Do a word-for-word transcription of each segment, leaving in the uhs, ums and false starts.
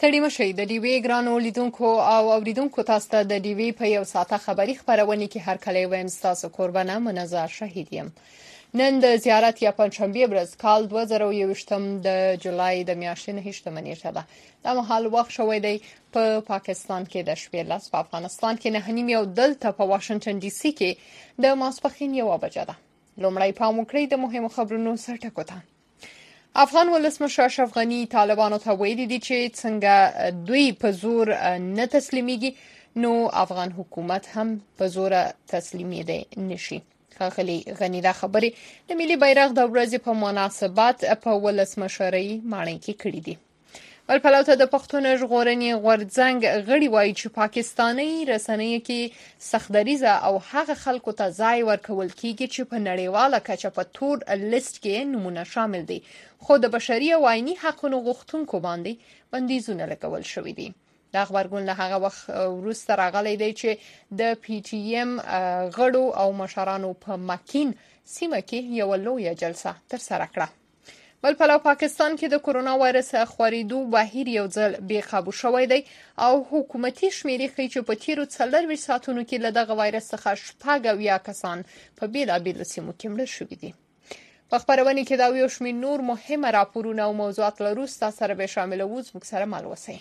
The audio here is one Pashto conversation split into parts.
ستړي مشئ د ډیوی ګرانو لیدونکو او اوریدونکو تاسو ته د ډیوی په یو ساعته خبری خبرونه کې هر کله وایم تاسو قربانه منزه شهید یم. نن د زیارت یا پنځشنبه ورځ کال دوه زره او یوویشتم د جولای د میاشتې نهشتمه نیټه ده. د مهال وخت شوی دی په پا پاکستان کې د شپې لاس، په افغانستان کې نه نیم یو، دلته په واشنگټن ډي سي کې د ماسپښین یو بجه ده. لومړی پام وکړئ د مهمو خبرونو سرټکو ته. افغان ولسمشر اشرف غنی طالبانو ته ویلي دي چې څنګه دوی په زور نه تسلیميږي نو افغان حکومت هم په زور تسلیمېدای نشي. ښاغلي غنی دا خبرې د ملي بیرغ د ورځې په مناسبت په ولسمشرۍ ماڼۍ کې کړې دي. ول پلاوته د پښتون ژغورنې غورځنګ غړي وایي چې پاکستاني رسنۍ کې سختدریزه او هغه خلکو ته ځای ورکول کیږي چې په نړیواله کچه په تور لیست کې نمونه شامل دي، خو د بشري او عیني حقوقو غوښتونکو باندې بندیزونه لګول شوې دي. دا خبرګون له هغه وخت وروسته راغلی دی چې د پی ټی ایم غړو او مشرانو په مکین سیمه کې یو لویه جلسه ترسره کړه. بل پلو پاکستان کې د کورونا وایرس خورېدو بهیر یو ځل بې قابو شوی دی او حکومتي شمیرې ښیي چې په تیرو څلورویشت ساعتونو کې له دغه وایرس څخه شپږ اویا کسان په بېلابېلو سیمو کې مړه شوي دي. په خبرونه کې دا یو شمېر نور مهمه راپورونه او موضوعات لرو، ستاسو سره به شاملوو. زموږ سره مل اوسئ.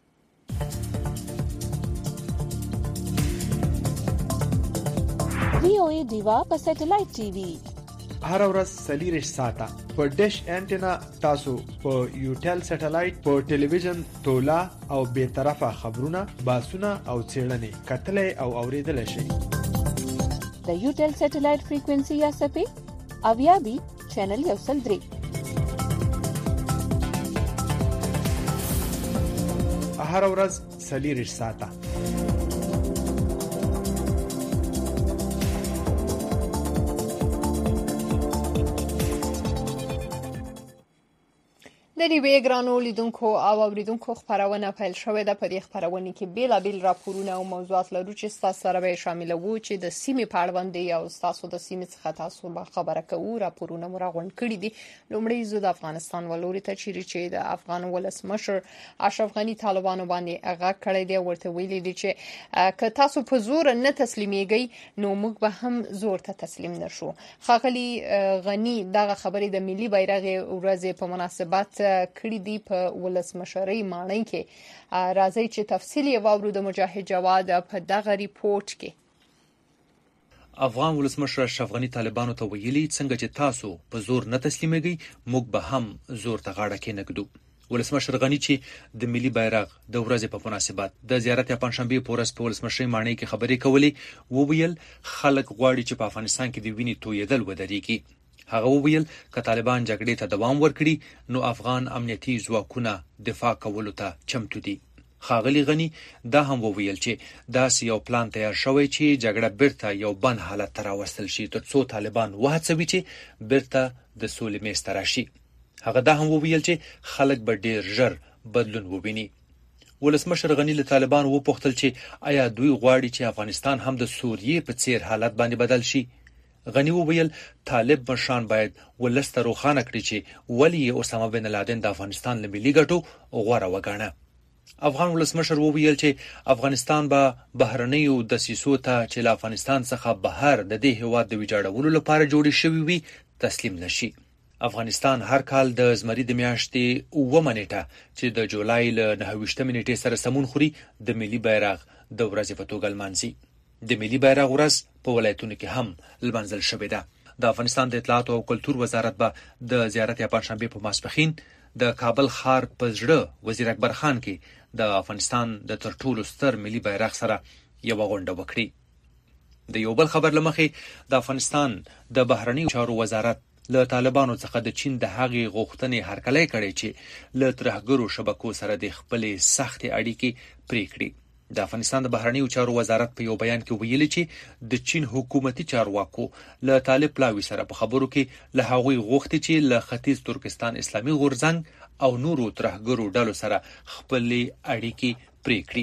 وی او ای دیوا په سټلایټ ټي وي هر ورځ سلیریش ساته په ډیش انټینا تاسو په یوټل سټلایټ په ټلویزیون تولا او به طرفه خبرونه، باسونه او چیرنې کتلې او اوریدل شي. د یوټل سټلایټ فریکوئنسي یا سپې اویا بي چینل یو سل درې. هر ورځ سلیریش ساته د ډیوی ګرانو لیدونکو او اوریدونکو خبرونه پیل شوې ده. په دې خبرونه کې بیلابیل راپورونه او موضوعات لرو چې تاسو سره به شاملوو چې د سیمې په اړه باندې او تاسو د سیمې څخه تاسو به خبره کوو. راپورونه مو راغونډ کړي دي. لومړی زو د افغانستان ولوري ته چیرې چې د افغان ولسمشر اشرف غنی طالبانو باندې هغه کړی دی، ورته ویلي دي چې که تاسو په زور نه تسلیمېږئ نو موږ به هم زور ته تسلیم نشو. ښاغلي غنی دغه خبرې د ملي بیرغ ورځې په مناسبت کړي دي په ولسمشرۍ ماڼۍ کې. راځي چې تفصیل یې واورو د مجاهد جواد په دغه ریپورت کې. افغان ولسمشر اشرف غنی طالبانو ته ویلي څنګه چې تاسو په زور نه تسلیمېږئ موږ به هم زور ته غاړه کېنږدو. ولسمشر غنی چې د ملي بیرغ د ورځې په مناسبت د زیارت یا پنځشنبه په ورځ په ولسمشرۍ ماڼۍ کې خبرې کولې، وویل خلک غواړي چې په افغانستان کې د وینې تویېدل ودرېږي. هغه وویل که طالبان جګړې ته دوام ورکړي نو افغان امنیتي ځواکونه دفاع کولو ته چمتو دي. ښاغلي غنی دا هم وویل چې داسې یو پلان تیار شوی چې جګړه بیرته یو بند حالت ته راوستل شي ترڅو طالبان وهڅوي چې بیرته د سولې میز ته راشي. هغه دا هم وویل چې خلک به ډیر ژر بدلون وویني. ولسمشر غنی له طالبان وپوښتل چې آیا دوی غواړي چې افغانستان هم د سوریې په څیر حالت باندې بدل شي. غنی وویل طالب مشران باید ولسته روښانه کړي چې ولی اسامه بن لادن د افغانستان له ملي ګټو غوړه وګڼه. افغان ولسمشر وویل چې افغانستان به بهرنیو دسیسو ته چې له افغانستان څخه بهر د دې هیواد د ویجاړولو لپاره جوړې شوې وي تسلیم نشي. افغانستان هر کال د زمري د میاشتې اوومه نیټه چې د جولای له نهه ویشتمې نیټې سره سمون خوري د ملي بیرغ د ورځې په توګه لمانځي. د ملي بیرغ ورځ په ولایتونو کې هم لمانځل شوې ده. د افغانستان د اطلاعات او کلتور وزارت به د زیارت یا پنځشنبه په ماسپښین د کابل ښار په زړه وزیر اکبر خان کې د افغانستان د تر ټولو ستر ملي بیرغ سره یو غونډه وکړي. د یو بل خبر لمخې د افغانستان د بهرنیو چارو وزارت له طالبانو څخه د چین د هغې غوښتنې هرکلی کړی چې له ترهګرو شبکو سره د خپلې سختې اړیکې پرې کړي. د افغانستان د بهرنیو چارو وزارت په یو بیان کې ویلي چې د چین حکومتي چارواکو له طالب پلاوي سره په خبرو کې له هغوی غوښتي چې له ختیځ ترکستان اسلامي غورځنګ او نورو ترهګرو ډلو سره خپلې اړیکې پرې کړي.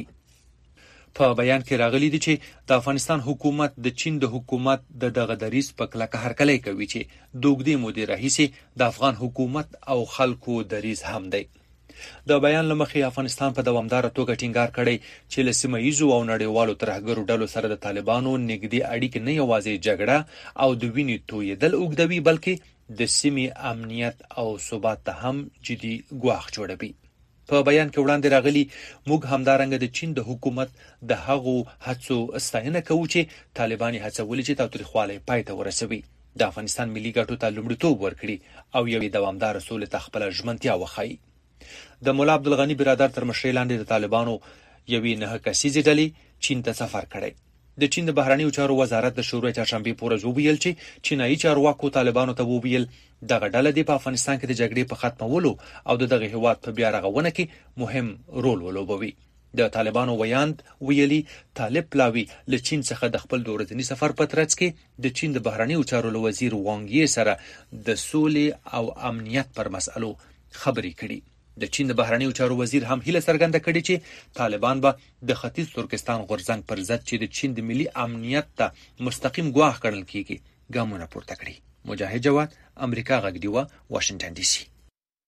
په بیان کې راغلي دي چې د افغانستان حکومت د چین د حکومت د دغه دریځ په کلکه هرکلی کوي چې د اوږدې مودې راهیسې د افغان حکومت او خلکو دریځ هم دی. د بیان لمخې افغانستان په دوامدار توګه ټینګار کړی چې له سیمه ییزو او نړیوالو ترهګرو ډلو سره د طالبانو نږدې اړیکې نه یوازې جګړه او د وینې تویېدل اوږدوي بلکې د سیمې امنیت او ثبات ته هم جدي ګواښ جوړوي. په بیان کې وړاندې راغلي موږ همدارنګه د چین د حکومت د هغو هڅو ستاینه کوو چې طالبان یې هڅولي چې تاوتریخوالی پای ته ورسوي، د افغانستان ملي ګټو ته لومړیتوب ورکړي او یوې دوامداره سولې ته خپله ژمنتیا وښایي. د ملا عبدالغني برادر تر مشرۍ لاندې د طالبانو یوې نهه کسیزې ډلې چین ته سفر کړی. د چین د بهرنیو چارو وزارت د شروع چهارشنبې په ورځ وویل چې چینایي چارواکو طالبانو ته وویل دغه ډله دې په افغانستان کې د جګړې په ختمولو او د دغه هیواد په بیا رغونه کې مهم رول ولوبوي. د طالبانو ویاند ویلي طالب پلاوي له چین څخه د خپل د ورځني سفر په ترڅ کې د چین د بهرنیو چارو له وزیر وانګ یي سره د سولې او امنیت پر مسألو خبرې کړي. د چین د بهرنیو چارو وزیر هم هیله څرګنده کړې چې طالبان به د ختیځ ترکستان غورځنګ پر ضد چې د چین د ملي امنیت ته مستقیم ګواښ ګڼل کیږي ګامونه پورته کړي. مجاهد جواد، امریکا غږ ډیوه، واشنگټن ډي سي.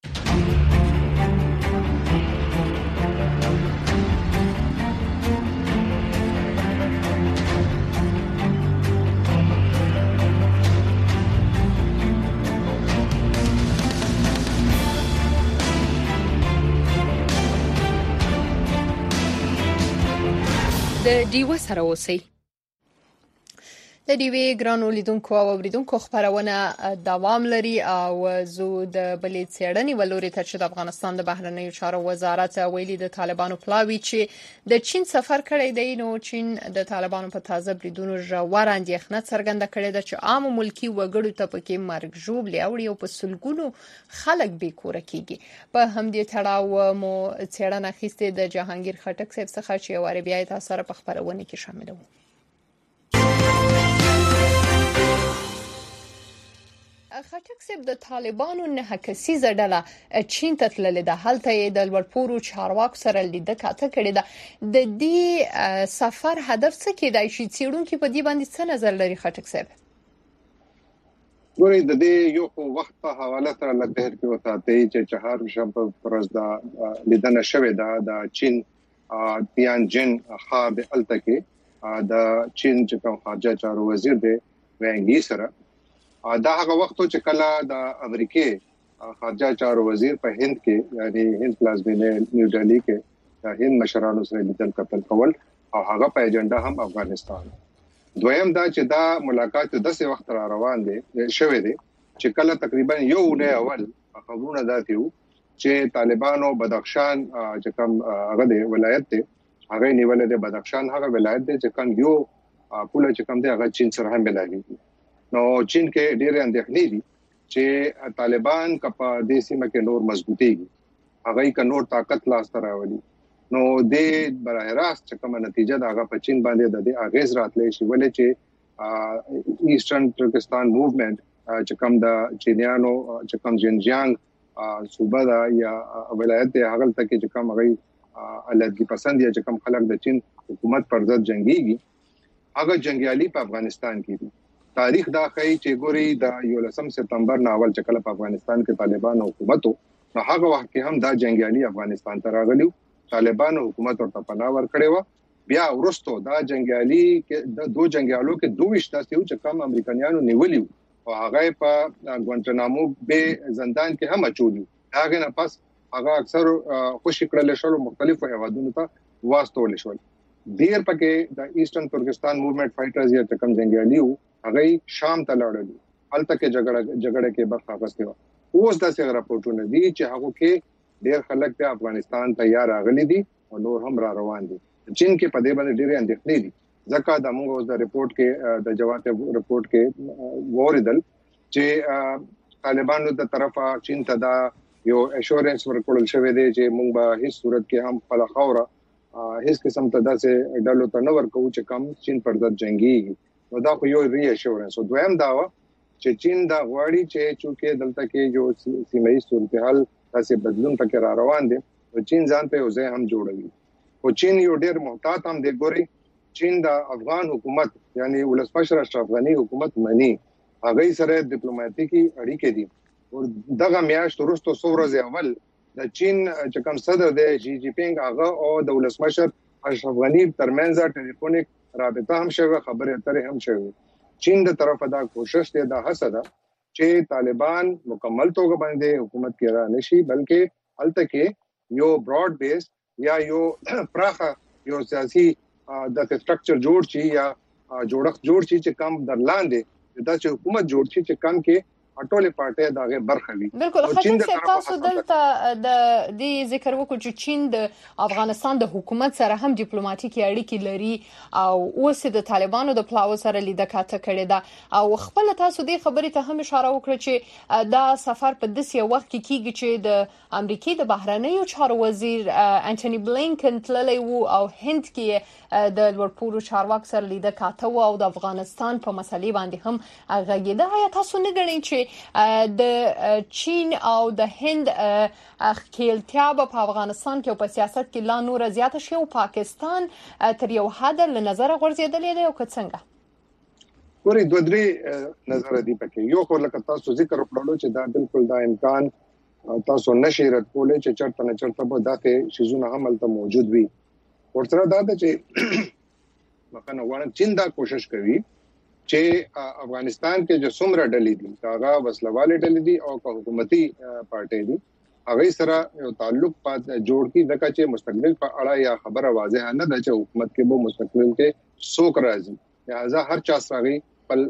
د ډیوه سره اوسئ. د ډیوې ګرانو لیدونکو او اوریدونکو خبرونه دوام لري او زه د بلې څېړنې ولوري ته چې د افغانستان د بهرنیو چارو وزارت ویلي د طالبانو پلاوي چې د چین سفر کړی دی، نو چین د طالبانو په تازه بریدونو ژور اندېښنه څرګنده کړې ده چې عام ملکي وګړو ته پکې مرګ ژوبلې اوړي او په سلګونو خلک بې کوره کیږي. په همدې تړاو مو څېړنه اخیستې د جهانگیر خټک صاحب څخه چې یو بیا یې تاسو سره په خبرونه کې شاملوو. خټک صاحب، د طالبانو نه کسیزه ډله چین ته تللې ده، هلته یې د لوړپوړو چارواکو سره لیده کاته کړې ده. د دې سفر هدف څه کېدای شي؟ څېړونکي په دې باندې څه نظر لري خټک صاحب؟ ګورئ، د دې یو وخت په حواله سره لکه کې وساتئ چې چهار شنبه پر ورځ د لیدنه شوې ده د چین تیانجن ښار د الته کې د چین چې کوم خارجه چارو وزیر دی وانګ یي سره. دا هغه وخت چې کله د امریکای خارجه چارو وزیر په هند کې یعنی هند پلازمینه نیو ډیلی کې د هند مشرانو سره لیدل کتل کول او هغه په ایجنډا هم افغانستان. دویم دا چې دا ملاقات د څه وخت را روان دي شوې دي چې کله تقریبا یو نه اول خبرونه داتیو چې طالبانو بدخشان چې کوم هغه دی ولایت دی هغه نیول دی. بدخشان هغه ولایت دی چې کوم یو پوله چې کوم دی هغه چین سره هم ملایي. نو چین کې ډېر اندېښنې دي چې طالبان کپا د سیمه کې نور مضبوطيږي، هغه یې ک نور طاقت لاس ته راوړي. نو د براه راست چې کومه نتیجه دا هغه په چین باندې د اغیز راتلې شي، ولې چې ایسټرن ترکستان موومېنت چې کوم د چینیانو چې کوم جنجیانګ صوبه دا یا ولایت دی هغه ته کې چې کوم هغه الګي پسند یا چې کوم خلک د چین حکومت پر ضد جنگيږي، هغه جنگیالي په افغانستان کې دي. تاریخ دا کوي چې ګوري د یولسم سپتمبر ناول چې کله په افغانستان کې طالبان حکومت نو هغه وخت کې هم دا جنگیالي افغانستان ته راغلي، طالبان حکومت ورته پناه ورکړې و. بیا ورستو دا جنگیالي کې د دوه جنگیالو کې دوه اشتاسیو چې کوم امریکایانو نیولیو او هغه په ګوانټنامو به زندان کې هم اچولیو. هغه نه پس هغه اکثر خوشی کړل شو، مختلفو هوادونو ته واسطول شو. ډیر پکې د ایسټرن ترکستان موومېنټ فایټرز یا کوم جنگیالیو هغه شام ته لاړل، هلته کې جګړه جګړه کې برخه اخیستې و. اوس دا څنګه راپورټونه دي چې هغه کې ډیر خلک په افغانستان تیار راغلي دي او نور هم را روان دي. چین کې په دې باندې ډیر اندېښنې دي، ځکه د موږ اوس د ریپورت کې د جواب ریپورت کې وریدل چې طالبانو د طرفه چین ته دا یو اشورنس ورکول شوې دی چې موږ به هیڅ صورت کې هم خپل خوره هیڅ قسم ته داسې ډلو ته نه ورکو چې کم چین پر ضد جنگي. نو دا خو یو ری اشورنس. او دویم دا و چې چین دا غواړي چې چونکه دلته کې یو سیمایي صورتحال تاسې بدلون پکې را روان دي، او چین ځان ته یو ځای هم جوړوي. او چین یو ډیر محتاط هم دی. ګوري چین د افغان حکومت یعنی ولسمشر اشرف غنی حکومت منی، هغه سره ډیپلوماټیکي اړیکې دي. او دغه میاشت وروسته څو ورځې اول د چین چې کوم صدر دی شي جی پینګ هغه او د ولسمشر اشرف غنی ترمنځ ټلیفونیک رابطه هم شوه، خبرې اترې هم شوه. چین د طرفه دا کوشش دی، دا هڅه ده چې طالبان مکمل توګه باندې حکومت کې را نشي، بلکې هلته کې یو براډ بیس یا یو پراخه یو سیاسي د سټرکچر جوړ شي یا جوړښت جوړ شي چې کم درلاندې دا چې حکومت جوړ شي چې کم کې ټولې پارټۍ دغه برخه وي. بالکل خاطر چې تاسو دلته د دې ذکر وکړو چې چین د افغانستان د حکومت سره هم ډیپلوماټیکي اړیکې لري او اوس د طالبانو د پلاو سره لیده کاته کړې ده او خپل تاسو دې خبرې ته هم اشاره وکړه چې دا سفر په داسې وخت کې کیږي چې د امریکای د بهرنیو چارو وزیر انټونی بلینکن تللی وو او هند کې د لوړپوړو چارواکو سره لیده کاته وو او د افغانستان په مسلې باندې هم غږیده. آیا تاسو نه ګڼئ چې د چین او د هند خپلتیا په افغانستان کې او په سیاست کې لا نور زیاته شي او پاکستان تر یو حد له نظر غورځېدلې دی او که څنګه؟ ګوري دوه درې نظر دي پکې. یو خو لکه تاسو ذکر وکړو چې دا بالکل دا امکان تاسو نشئ رد کولای چې چرته نه چرته به دغه شیزونه هم هلته موجود وي. ورته دا ده چې مخنه وانه چین دا کوشش کوي چې افغانستان کې جو څومره ډلې دي هغه وسلواله ډلې دي او حکومتي پارټۍ دي هغه سره یو تعلق پات جوړ کی دغه چې مستقبل په اړه یا خبره واضح نه ده چې حکومت کې به مستقبل کې څوک راځي، لہذا هر چا سره خپل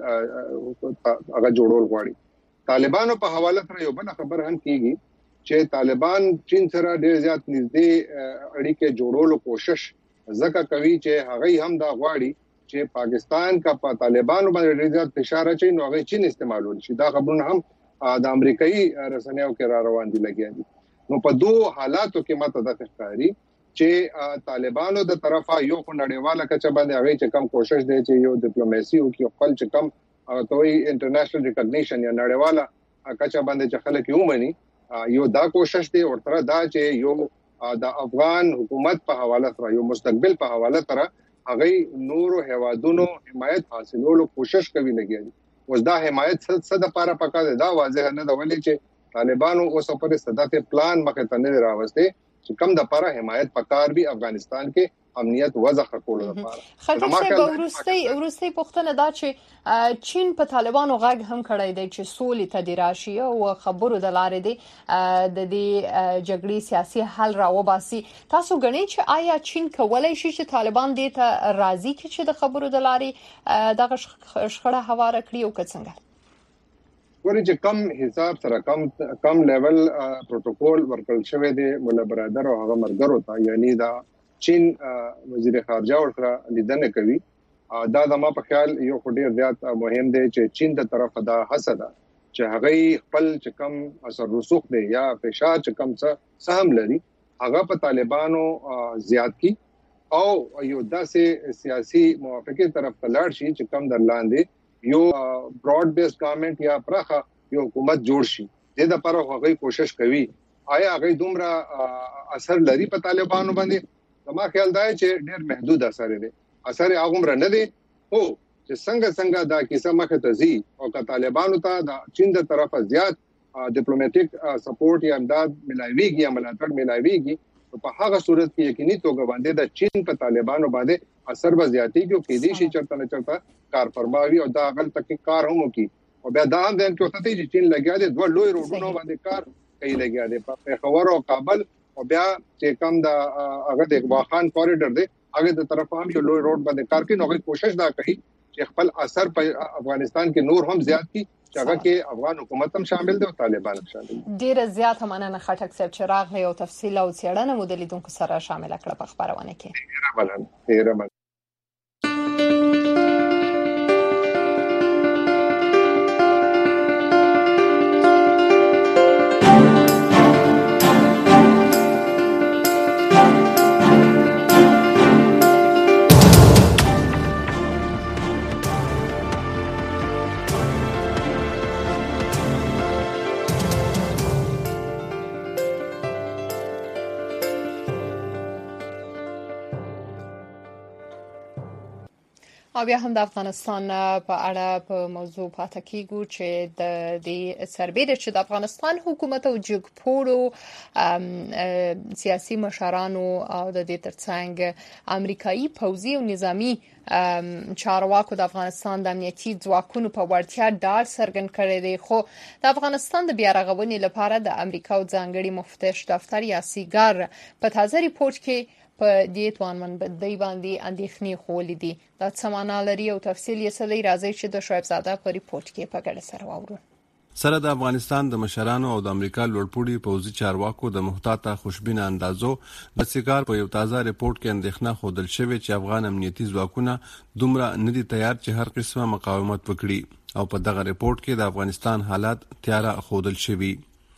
هغه جوړول غواړي. طالبانو په حواله سره یو بل خبر هم کیږي چې طالبان چین سره ډېر زیات نږدې اړیکې جوړولو کوشش ځکه کوي چې هغه هم دا غواړي چې پاکستان کا په طالبانو باندې ډېر زیات فشار اچي نو هغه چین استعمالول شي. دا خبرونه هم د امریکایي رسنیو کې را روان دي لګیا دي. نو په دوه حالاتو کې ماته د ښکاری چې طالبانو د طرفه یو نړیواله کچه باندې هغه چې کم کوشش دی چې یو ډیپلوماسي او کې خپل چې کم توي انټرنیشنل ریکګنیشن یا نړیواله کچه باندې چې خلک یو مني یو دا کوشش دی او تر دا چې یو د افغان حکومت په حواله سره یو مستقبل په حواله سره هغه نورو هوادونو حمایت حاصلولو کوشش کوي لګیا دي. اوس دا حمایت څه د پاره پکا دا واضح نه ده ولې چې طالبانو اوس پر صداته پلان مخه ته نه راوسته چې کم د پاره حمایت پکار به افغانستان کې امنیت وضع کولو لپاره. خاطر چې ورستي ورستي پښتنه دا چې چین په طالبانو غږ هم کړی دی چې سولې ته دی راشي او خبرو د لارې دی د دې جګړې سیاسي حل راوباسي. تاسو غنئ چې آیا چین کولای شي چې طالبان دې ته راضي کړي چې د خبرو د لارې دغه شخړه هواره کړي او که څنګه؟ ورې چې کم حساب سره کم کم لیول پروتوکول ورکړل شوی دی مولا برادر او هغه مرګرو ته، یعنی دا چین وزیر خارجه ورسره لیدنه کوي. دا د ما په خیال یو ډیر زیات مهم دی چې چین د طرفه دا حسد چې هغه خپل چې کم اثر رسوخ دی یا فشار چې کم څه سهم لري هغه په طالبانو زیات کی او یو داسې سیاسي موافقه طرف ته لاړ شي چې کم درلاندې یو براډ بیس گورنمنت یا پرخه یو حکومت جوړ شي. د دې لپاره هغه کوشش کوي. آیا هغه دومره اثر لري په طالبانو باندې؟ ما خیال دا چې ډېر محدود اثر لري. اثر هغه عمر نه دی او چې څنګه څنګه دا کیسه مخه ته ځي او که طالبانو ته د چین د طرفه زیات ډیپلوماټیک سپورټ یا امداد ملایويږي یا ملاتړ ملایويږي په هغه صورت کې یقیني توګه باندې د چین په طالبانو باندې اثر به زیاتی کې کې دي شي چرته نه چرته کار فرماوي او دا غل تک کار هم کوي او بیا دا هم د کوته چې چین لګیا دي دوه لوی روډونو باندې کار کوي لګیا دي په خبر او کابل او بیا چې کم دا هغه د واخان کوریډور دی هغه د طرف هم یو لوی روډ باندې کار کوي. نو کوشش دا کوي چې خپل اثر په افغانستان کې نور هم زیات کی چې هغه کې افغان حکومت هم شامل دي او طالبان هم شامل دي. ډیره زیاته مننه خټک صاحب چې راغلی او تفصیل او څېړنه مو د لیدونکو سره شامل کړه په خبرونه کې. ډیره مننه ډیره مننه. او بیا هم د افغانستان په اړه په موضوع پاتې کیږو چې د دې سربېره چې د افغانستان حکومت او جګپوړو سیاسي مشرانو او د دې ترڅنګ امریکایي پوځي او نظامی چارواکو د افغانستان د امنیتي ځواکونو په وړتیا ډاډ څرګند کړی دی، خو د افغانستان د بیا رغونې لپاره د امریکا او ځانګړي مفتش دفتر یا سیګار په تازه ریپورت کې په دې توانمنبندۍ باندې اندېښنې خولې دي. دا څه معنا لري او تفصیل یې څه دی؟ راځئ چې د شعیب زاده په ریپورت کې په ګډه سره واورو. سره د افغانستان د مشرانو او د امریکا لوړپوړي پوځي چارواکو د محتاطه خوشبینه اندازو د سیګار په یو تازه ریپورت کې اندېښنه ښودل شوې چې افغان امنیتي ځواکونه دومره نه دي تیار چې هر قسمه مقاومت وکړي او په دغه ریپورت کې د افغانستان حالات تیاره ښودل شوي.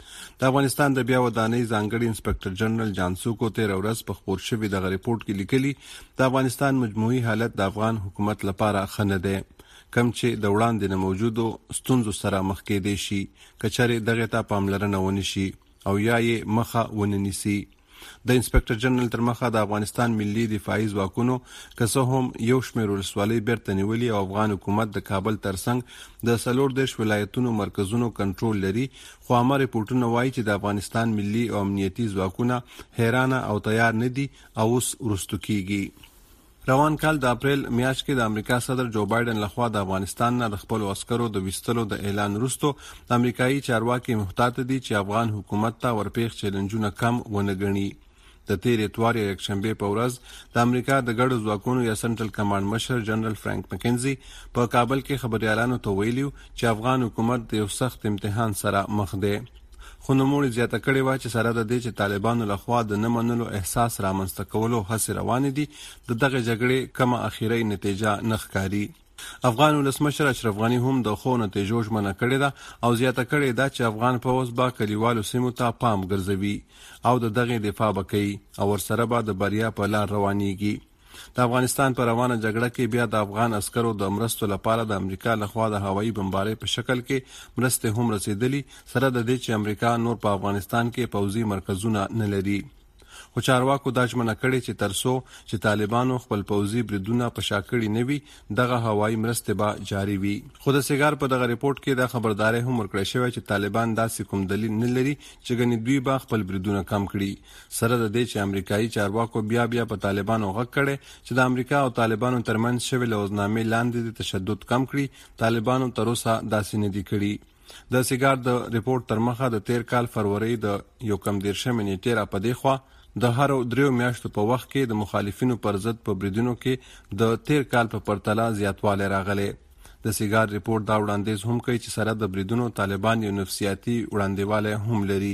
د افغانستان د بیا ودانۍ ځانګړي انسپکټر جنرال جانسوکو تیر ورځ په خبر شوی دغه ریپورت کې لیکلي د افغانستان مجموعي حالت د افغان حکومت لپاره خنه ده، کم چې د وړاندې نه موجودو ستونزو سره مخ کېدې شي کچره دغه ته پاملرنه ونی شي او یا یې مخه وننيسي. د انسپکټر جنرال تر مخه د افغانستان ملي دفاعي ځواکونو که هم یو شمېر ولسوالۍ بیرته نیولي او افغان حکومت د کابل ترڅنګ د څلور دیرش ولایتونو مرکزونو کنټرول لري، خو عامه ریپورټونه وایي چې د افغانستان ملي او امنیتي ځواکونه حیرانه او تیار نه دي او اوس وروستو کیږي. روان کال د اپریل میاشت کې د امریکا صدر جو بایدن لخوا د افغانستان نه د خپل عسکرو د وستلو د اعلان وروسته د امریکایي چارواکي محتاط دي چې افغان حکومت ته ورپېښ چیلنجونه کم ونه ګڼي. د تیر اتوار یک شنبه په ورځ د امریکا د ګډو ځواکونو یا سنټرل کمانډ مشر جنرال فرانک مکنزي په کابل کې خبريالانو ته ویلي چې افغان حکومت د یو سخت امتحان سره مخ دی، خو نوموړي زیاته کړې و چې سره د دې چې طالبانو لخوا د نه منلو احساس رامنځته کولو هڅې روانې دي د دغه جګړې کومه اخیری نتیجه نه ښکاري. افغان ولسمشر اشرف غنی هم د خو نتیجو ژمنه کړې ده او زیاته کړې ده چې افغان پوځ به کلیوالو سیمو ته پام ګرځوي او د دغه دفاع وکړي او ورسره به د بریا په لار روانيږي. د افغانستان په روانه جګړه کې بیا د افغان عسکرو د مرستو لپاره د امریکا لخوا د هوایي بمبارۍ په شکل کې مرستې هم رسیدلي، سره د دې چې امریکا نور په افغانستان کې پوځي مرکزونه نه لري. خو چارواکو دا ژمنه کړې چې ترڅو چې طالبانو خپل پوځي بریدونه په شا کړي نه وي دغه هوایي مرستې به جاري وي. خو د سیګار په دغه ریپورت کې دا خبرداري هم ورکړې شوې چې طالبان داسې کوم دلیل نه لري چې ګنې دوی به خپل بریدونه کم کړي، سره د دې چې امریکایي چارواکو بیا بیا په طالبانو غږ کړي چې د امریکا او طالبانو ترمنځ شوی لوزنامې لاندې د تشدد کم کړي، طالبانو تر اوسه داسې نه دي کړي. د سیګار د ریپورت تر مخه د تیر کال فروری د یو کم دیرشم نیټه را پدې خوا د هر دریو میاشتو په وخت کې د مخالفینو پر ضد په بریدونو کې د تیر کال په پرتله زیاتوالی راغلی. د سیګار ریپورت دا وړاندیز هم کوي چې سره د بریدونو طالبان یو نفسیاتي وړاندیوالی هم لري.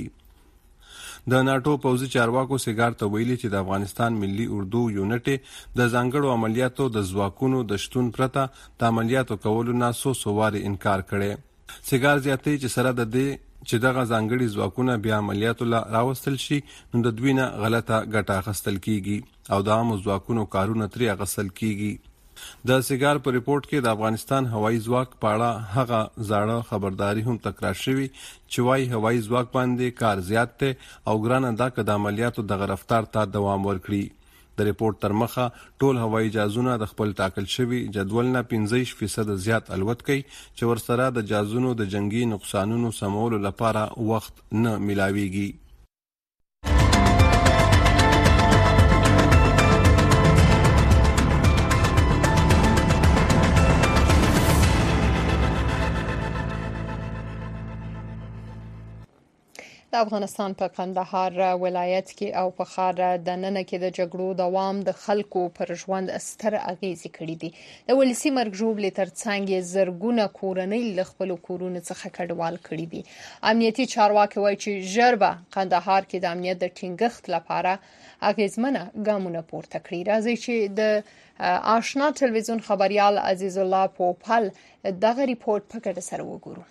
د ناټو پوځي چارواکو سیګار ته ویلي چې د افغانستان ملي اردو یونټ د ځانګړو عملیاتو د ځواکونو د شتون پرته د عملیاتو کولو نه څو څو وارې انکار کړي. سیګار زیاتوي چې سره د دې چې دغه ځانګړي ځواکونه بیا عملیاتو لا راوستل شي نو د دوی نه غلطه ګټه اخیستل کیږي او د عامو ځواکونو کارونه ترې اخیستل کیږي. د سیګار په ریپورت کې د افغانستان هوایي ځواک په اړه هغه زاړه خبرداري هم تکرار شوی چې وايي هوایي ځواک باندې کار زیات دی او ګرانه ده که د عملیاتو دغه رفتار ته دوام ورکړي. د ریپورت تر مخه ټول هوایي جهازونه د خپل ټاکل شوی جدول نه پنځه فیصد زیات الوت کوي چې ورسره د جهازونو د جنگي نقصانونو سمولو لپاره وخت نه ملاويږي. د افغانستان په کندهار ولایت کې او په ښار دننه کې د جګړو دوام د خلکو پر ژوند ستر اغیزې کړې دي. د ولسي مرګ ژوبلې ترڅنګ یې زرګونه کورنۍ له خپلو کورونو څخه کډوال کړي دي. امنیتي چارواکي وایي چې ژر به کندهار کې د امنیت د ټینګښت لپاره اغیزمنه ګامونه پورته کړي. راځي چې د آشنا ټلویزیون خبريال عزیز الله پوپل دغه ریپورت په ګډه سره وګورو.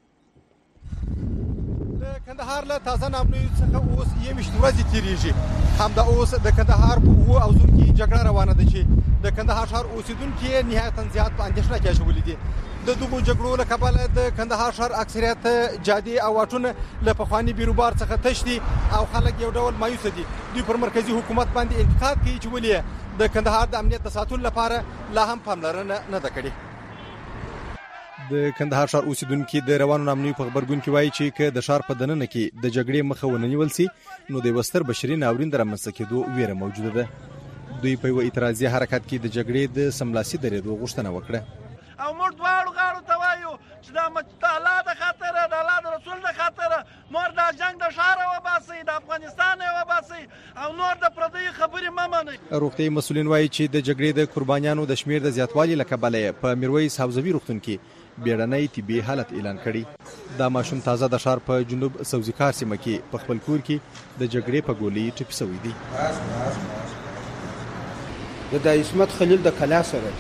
کندهار له تازه نامنوي څخه اوس یوشت ورځې تیریږي. همدا اوس د کندهار په وو او زون کې جګړه روانه ده چې د کندهار ښار اوسیدونکو نهایتا زیات په اندېښنه کې اچولي دي. د دغو جګړو له کبله د کندهار ښار اکثریت جادي او واټونه له پخواني بیروبار څخه تش دي او خلک یو ډول مایوس دي. دوی پر مرکزی حکومت باندې انتقاد کوي چې ولې د کندهار د امنیت د ساتلو لپاره لا هم پاملرنه نه ده کړې. د کندهار ښار اوسیدونکو د روانو نامنوي په خبرګون کې وایي چې که د ښار په دننه کې د جګړې مخه ونه نیول سي نو د وستر بشري ناورین د رامنځته کېدو ویره موجوده ده. دوی په یو اعتراضي حرکت کې د جګړې د سملاسي درېدو غوښتنه وکړه. او موږ دواړو غاړو ته وایو چې دا د الله د خاطره د الله د رسول د خاطره مور دا جنگ د ښاره وباسئ، د افغانستان یې وباسئ او نور د پردیو خبرې مه منئ. روغتیایي مسؤلین وایي چې د جګړې د قربانیانو د شمېر د زیاتوالي له کبله یې په میرویس حوزوي روغتون کې بیړنی طبي حالت اعلان کړی. دا ماشوم تازه د ښار په جنوب سوزیکار سیمه کې په خپل کور کې د جګړې په ګولۍ ټپي شوی دی. د عصمت خلیل د کلا سره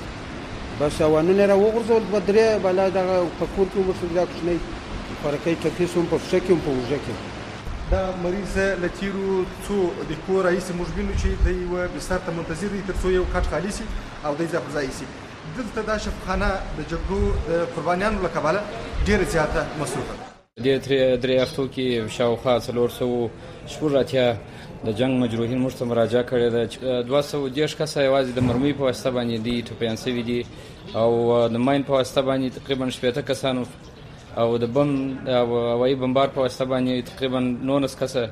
بس اوانونه را وغورځول په درې بلا دغه په کور کې ورسره دا کوچنی فرقې ټپي سوم په فشکې هم په وژه کې. دا مریض له تیرو څو د کور رئیس موږ وینو چې د یو بستر ته منتظر دي تر څو یو کټ خالي شي او د ځای پر ځای شي. دلته دا شفخانه د جګړو د قربانیانو له کبله ډېره زیاته مصروفه ده. دې درې هفتو کې شاوخوا څلور سوه شپږ اتیا د جنگ مجروحین موږ ته مراجعه کړې ده. دوه سوه دېرش کسه یوازې د مرمۍ په واسطه باندې دي ټپیان شوي دي او د ماین په واسطه باندې تقریبا شپېته کسانو او د بم هوایي بمبار په واسطه باندې تقریبا نولس کسه،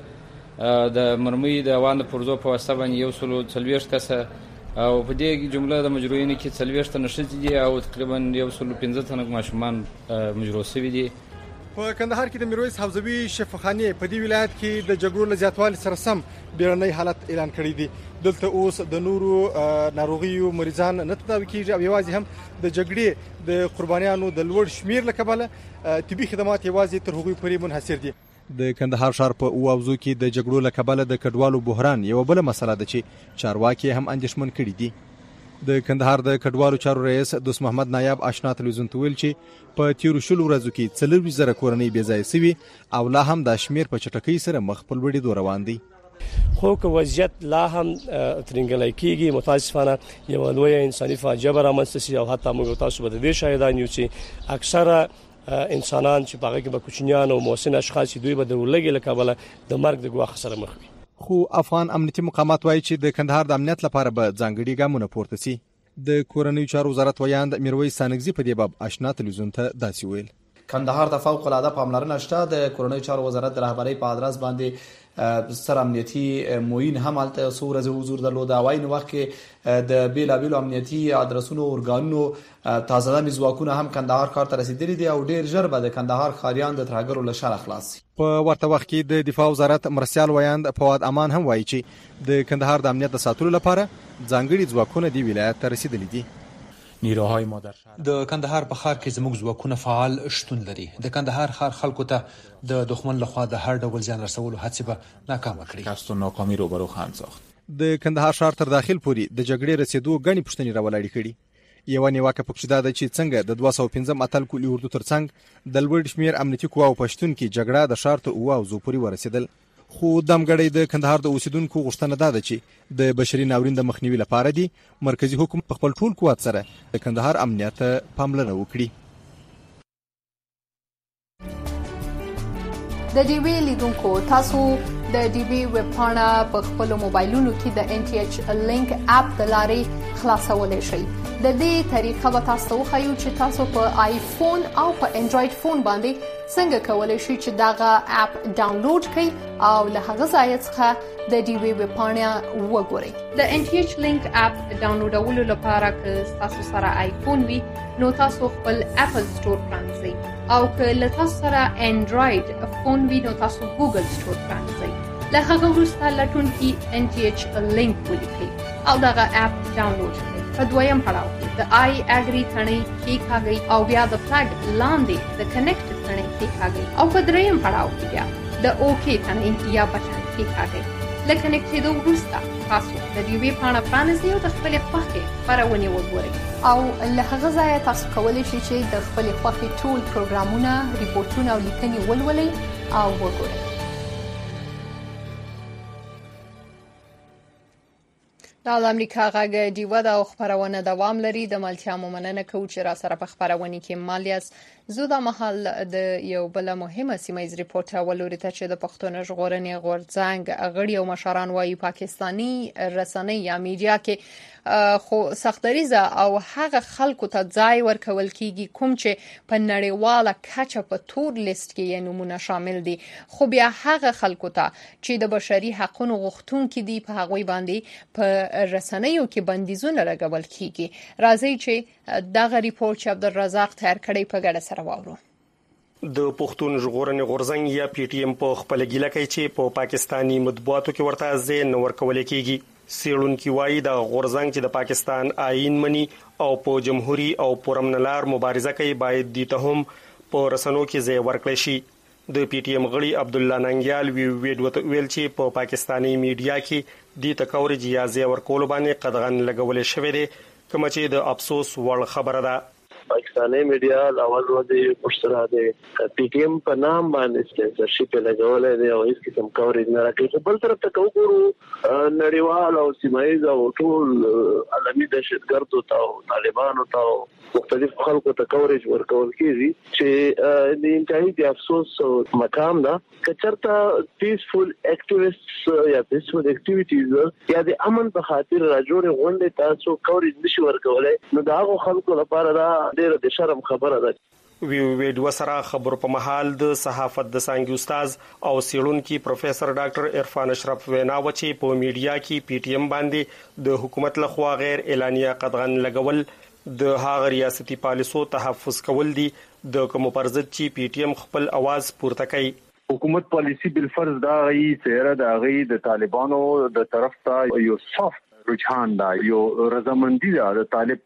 د مرمۍ د اوان د پرزو په واسطه باندې یو سلو څلوېښت کسه او په دې جمله د مجروحینو کې څلوېښت تنه ښځې دي او تقریبا یو سلو پنځه تنه ماشومان مجروح شوي دي. په کندهار کې د میرویس حوزوي شفاخانې په دې ولایت کې د جګړو له زیاتوالي سره سم بیړنی حالت اعلان کړی دی. دلته اوس د نورو ناروغیو مریضان نه تداوي کیږي او یوازې هم د جګړې د قربانیانو د لوړ شمیر له کبله طبي خدمات یوازې تر هغوی پورې منحصر دي. د کندهار ښار په اووزو کې د جګړو له کبله د کډوالو بحران یو بل مسله ده چې چارواکي هم اندېښمن کړي دي. د کندهار د کډوالو چارو رئیس دوست محمد نایب آشنا تلویزیون ته ویل چې په تیرو شلو ورځو کې څلورویشت زره کورنۍ بې ځایه سوي او لا هم دا شمیر په چټکۍ سره مخ په لوړېدو روان دی. خو که وضعیت لا هم ترنګلی کېږي متاسفانه یوه لویه انساني فاجعه به رامنځته شي او حتی موږ تاسو به د دې شاهدان یو چې اکثره انسانان چې په هغه کې به کوچنیان او محسن اشخاص دوی به د ورلګې له کبله د مرګ د ګواښ سره مخ وي. خو افغان امنیتي مقامات وایي چې د کندهار د امنیت لپاره به ځانګړي ګامونه پورته سي. د کورنیو چارو وزارت ویاند میرویس سانګزي په دې باب آشنا تلویزیون ته داسې ویل: کندهار ته فوق العاده پاملرنه شته. د کورنیو چارو وزارت د رهبری په ادرس باندې ستر امنیتي معین هم هلته څو ورځې حضور درلود. او عین وخت کې د بیلابیلو امنیتي ادرسونو اورګانونو تازه دمي ځواکونه هم کندهار ښار ته رسیدلي دي او ډیر ژر به د کندهار ښاریان د ترهګرو له شره خلاص شي. په ورته وخت کې د دفاع وزارت مرسیال ویاند فواد امان هم وایي چې د کندهار د امنیت د ساتلو لپاره ځانګړي ځواکونه دی ولایت ته رسیدلي دي. نیروهای ما در شهر د کندهار په ښار کې زموږ ځواکونه فعال شتون لري. د کندهار ښار خلکو ته د دښمن لخوا د هر ډول زیان رسولو هڅې به ناکامه کړي. کاستو ناکامی رو برو خواهند ساخت. د کندهار ښار تر داخل پورې د جګړې رسیدو غني پښتني راولاړې کړي. یو نیواکه پکښ دا ده چې څنګه د دوه سوه پنځم اتل کلی اردو ترڅنګ د لوړ شمیر امنیتي قواو پښتون کې جګړه د ښار ته اوه زو پورې ورسېدل. خو دمګړی د کندهار د اوسیدونکو غوښتنه ده چې د بشري ناورین د مخنیوي لپاره دی مرکزی حکومت په خپل ټول قوت سره د کندهار امنیت پاملرنه وکړي. د ډي وی لیدونکو تاسو د ډي وی ویب پاڼه په خپل موبایلونو کې د ان ټي ایچ لینک اپ د لارې خلاصولای شئ. د دې طریقه به تاسو وښیو چې تاسو په آیفون او په انډراید فون باندې څنګه کولای شئ چې دغه اپ ډاونلوډ کړئ او له هغه ځای څخه د ډي وی ویب پاڼه وګورئ. د ان ټي ایچ لینک اپ ډاونلوډولو لپاره که تاسو سره آیفون وي نو تاسو خپل اپل سٹور پرانځئ او که له تاسو سره انډراید فون وي نو تاسو ګوګل سٹور پرانځئ. له هغه وروسته لټونکي ان ټي ایچ لینک ولیکئ او دغه اپ ډاونلوډ کړئ. په دویم پړاو کې د آی اګری ثنې کېکاږئ او بیا د فلګ لاندې د کنیکټ ثنې کېکاږئ او په دریم پړاو کې بیا د اوکې ثنې یا بټن کېکاږئ. له کنیکټ کېدو وروسته تاسو د ډي وی پاڼه پرانیزئ او د خپلې خوښې خپرونې وګورئ او له هغه ځایه تاسو کولی شئ چې د خپلې خوښې ټول پروګرامونه، ریپورټونه او لیکنې ولولئ او وګورئ. د امریکا غږ ډیوه د خبرونه دوام لري د ملتیا مننه کوم چې را سره په خبرونه کې مالیاس زو د محل د یو بل مهمه سیمایز ریپورت ولوري ته چې د پښتون ژغورنې غورځنګ غړي او مشران وايي پاکستانی رسنۍ یا میډیا کې خو سختریزه او هغه خلکو ته ځای ورکول کیږي کوم چې په نړیواله کچه په تور لیست کې نمونه شامل دي خو بیا هغه خلکو ته چې د بشري حقوقو غوښتونکو دي په هغه باندې په رسنیو کې بندیزونه لګول کیږي راځي چې دغه ریپورت چې عبدالرزاق تیار کړی په ګډه سره واورو د پښتون ژغورنې غورځنګ یا پی ټی ایم په خپل ګیله کوي چې په پاکستانی مطبوعاتو کې ورته ځای نه ورکول کیږي سیړونکو وايي د غورځنګ چې د پاکستان آئین مني او په جمهوریت او پرمنلار مبارزه کوي باید د ته هم په رسنیو کې ځای ورکړي شي د پی ټی ایم غړي عبد الله ننګیال وی ویډیو ویل چې په پاکستانی میډیا کې د تکورج یا ځای ورکول باندې قدغن لګول شوې ده کوم چې د افسوس وړ خبره ده پاکستانی میډیا لاول ورته پښترا ده پی ټی ایم په نام باندې سنسرشپ لګولې ده او هیڅ قسم کورج نه راکړي بل طرف ته وګورو نړیوال او سیمایي او ټول عالمي دهشتګردو ته طالبانو ته مختلف خلکو ته کورج ورکول کیږي چې د انتهایی د افسوس مقام ده کچرتا پیسفول اکټیویسټس یا پیسفول اکټیویټیز یا د امن په خاطر راجوړ غونډه تاسو کورج نشي ورکولای نو دا هغه خلکو لپاره دا ډېر د شرم خبره ده وی ویډیو سره خبر په محل د صحافت د سانګي استاد او سیړونکو پروفیسور ډاکټر عرفان اشرف وینا و چې په میډیا کې پی ټی ایم باندې د حکومت لخوا غیر اعلانیه قدغن لګول د هغه ریاستي پالیسو تحفظ کول دي د کوم پرځد چې پی ټی ایم خپل आवाज پورته کوي حکومت پالیسی بل فرض دا غي سره دا غي د طالبانو د طرف ته یو سافت رجحان دا یو رضامندي دا د طالب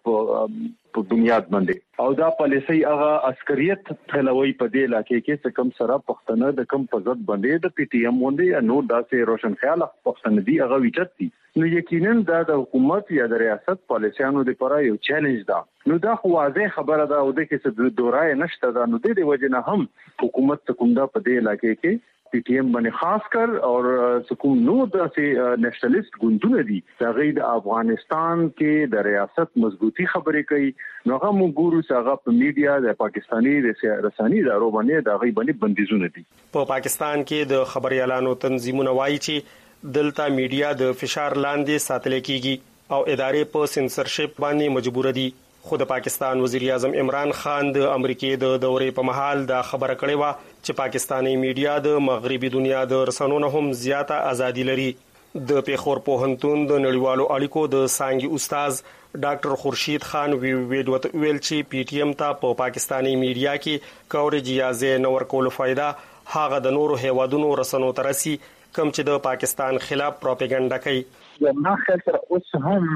په بنیاد باندې او دا پالیسي هغه عسکریت خلوي په دې علاقې کې څه کم سره پښتنه د کم پزد باندې د پی ټی ایم باندې نو داسې روشن خیال پښتنه دی هغه وچت دي نو یقینا دا د حکومت یا د ریاست پالیسیانو لپاره یو چیلنج ده نو دا خو واضح خبره ده او د کې څه دورای نشته دا نو د دې وجه نه هم حکومت کومدا په دې علاقې کې پی ټی ایم باندې خاص کر او سکون نو د نېشنلیست ګوندونه دي دا غي د افغانستان کې د ریاست مضبوطی خبرې کوي نو هغه موږ ګورو چې هغه په میډیا د پاکستانی رسنۍ ادارو باندې دا غي باندې بندیزونه دي په پاکستان کې د خبريالانو تنظیمونه وایي چې دلته میډیا د فشار لاندې ساتل کیږي او ادارې په سنسرشپ باندې مجبور دي خو د پاکستان وزیر اعظم عمران خان د امریکای د دورې په محل دا خبره کړې و چې پاکستانی میډیا د مغربي دنیا د رسنونو هم زیاته ازادي لري د پیښور پوهنتون د نړیوالو اړیکو د سانګي استاد ډاکټر خورشید خان وی ویډیو ویل چې پی ټی ایم ته په پاکستانی میډیا کې کورج اجازه نور کول فائدہ هغه د نورو هیوادونو رسنو ترسي کوم چې د پاکستان خلاف پروپاګاندا کوي یو نه خل تر اوس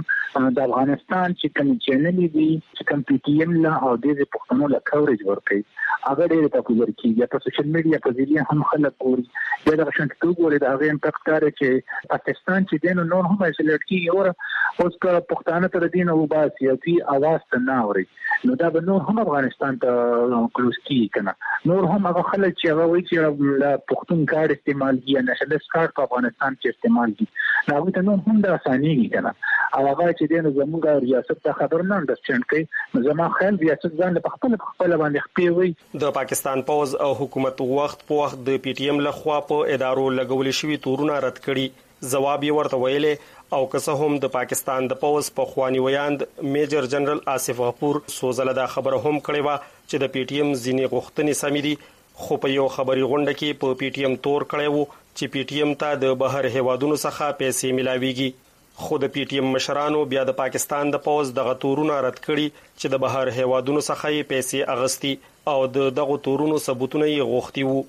هم د افغانستان چې کوم چینل دي چې کوم پی ټی ایم لا او د پښتنو لا کورج ورکړي هغه ډېر پاپولر کیږي په سوشل میډیا په ذریعہ هم خلک ګوري یا د شانت تو ګوري دا غي امپاکټ کار چې پاکستان چې دین نور هم ایسولیټ کیږي او اوس کا پښتانه تر دین او با سیاسي आवाज ته نه اوري نو دا به نور هم افغانستان ته کلوز کیږي کنه نور هم هغه خلک چې هغه وایي چې لا پښتون کارت استعمال کیږي نشلس کارت په افغانستان کې استعمال کیږي نو ته نور هم دا اسانيږي کنه او هغه چې دین زموږ ریاست ته خبر نه اندرستاند کوي زما خیال ریاست ځان په خپل خپل باندې خپوي د پاکستان پوز او حکومت وخت په وخت د پی ټی ایم لخوا په ادارو لګول شوی تورونه رد کړي جواب یې ورته ویلې او که څه هم د پاکستان د پوز په خواني ویاند میجر جنرال آصف غفور سوزله دا خبره هم کړې و چې د پی ټی ایم ځینې غوښتنې سمې دي خو په یو خبري غونډه کې په پی ټی ایم تور کړی وو چې پی ټی ایم ته د بهر هیوادونو څخه پیسې ملاويږي خو د پی ټی ایم مشرانو بیا د پاکستان د پوز د غتورونو رد کړي چې د بهر هیوادونو څخه یې پیسې اغستی او د دغه تورونو ثبوتونه یې غوښتي وو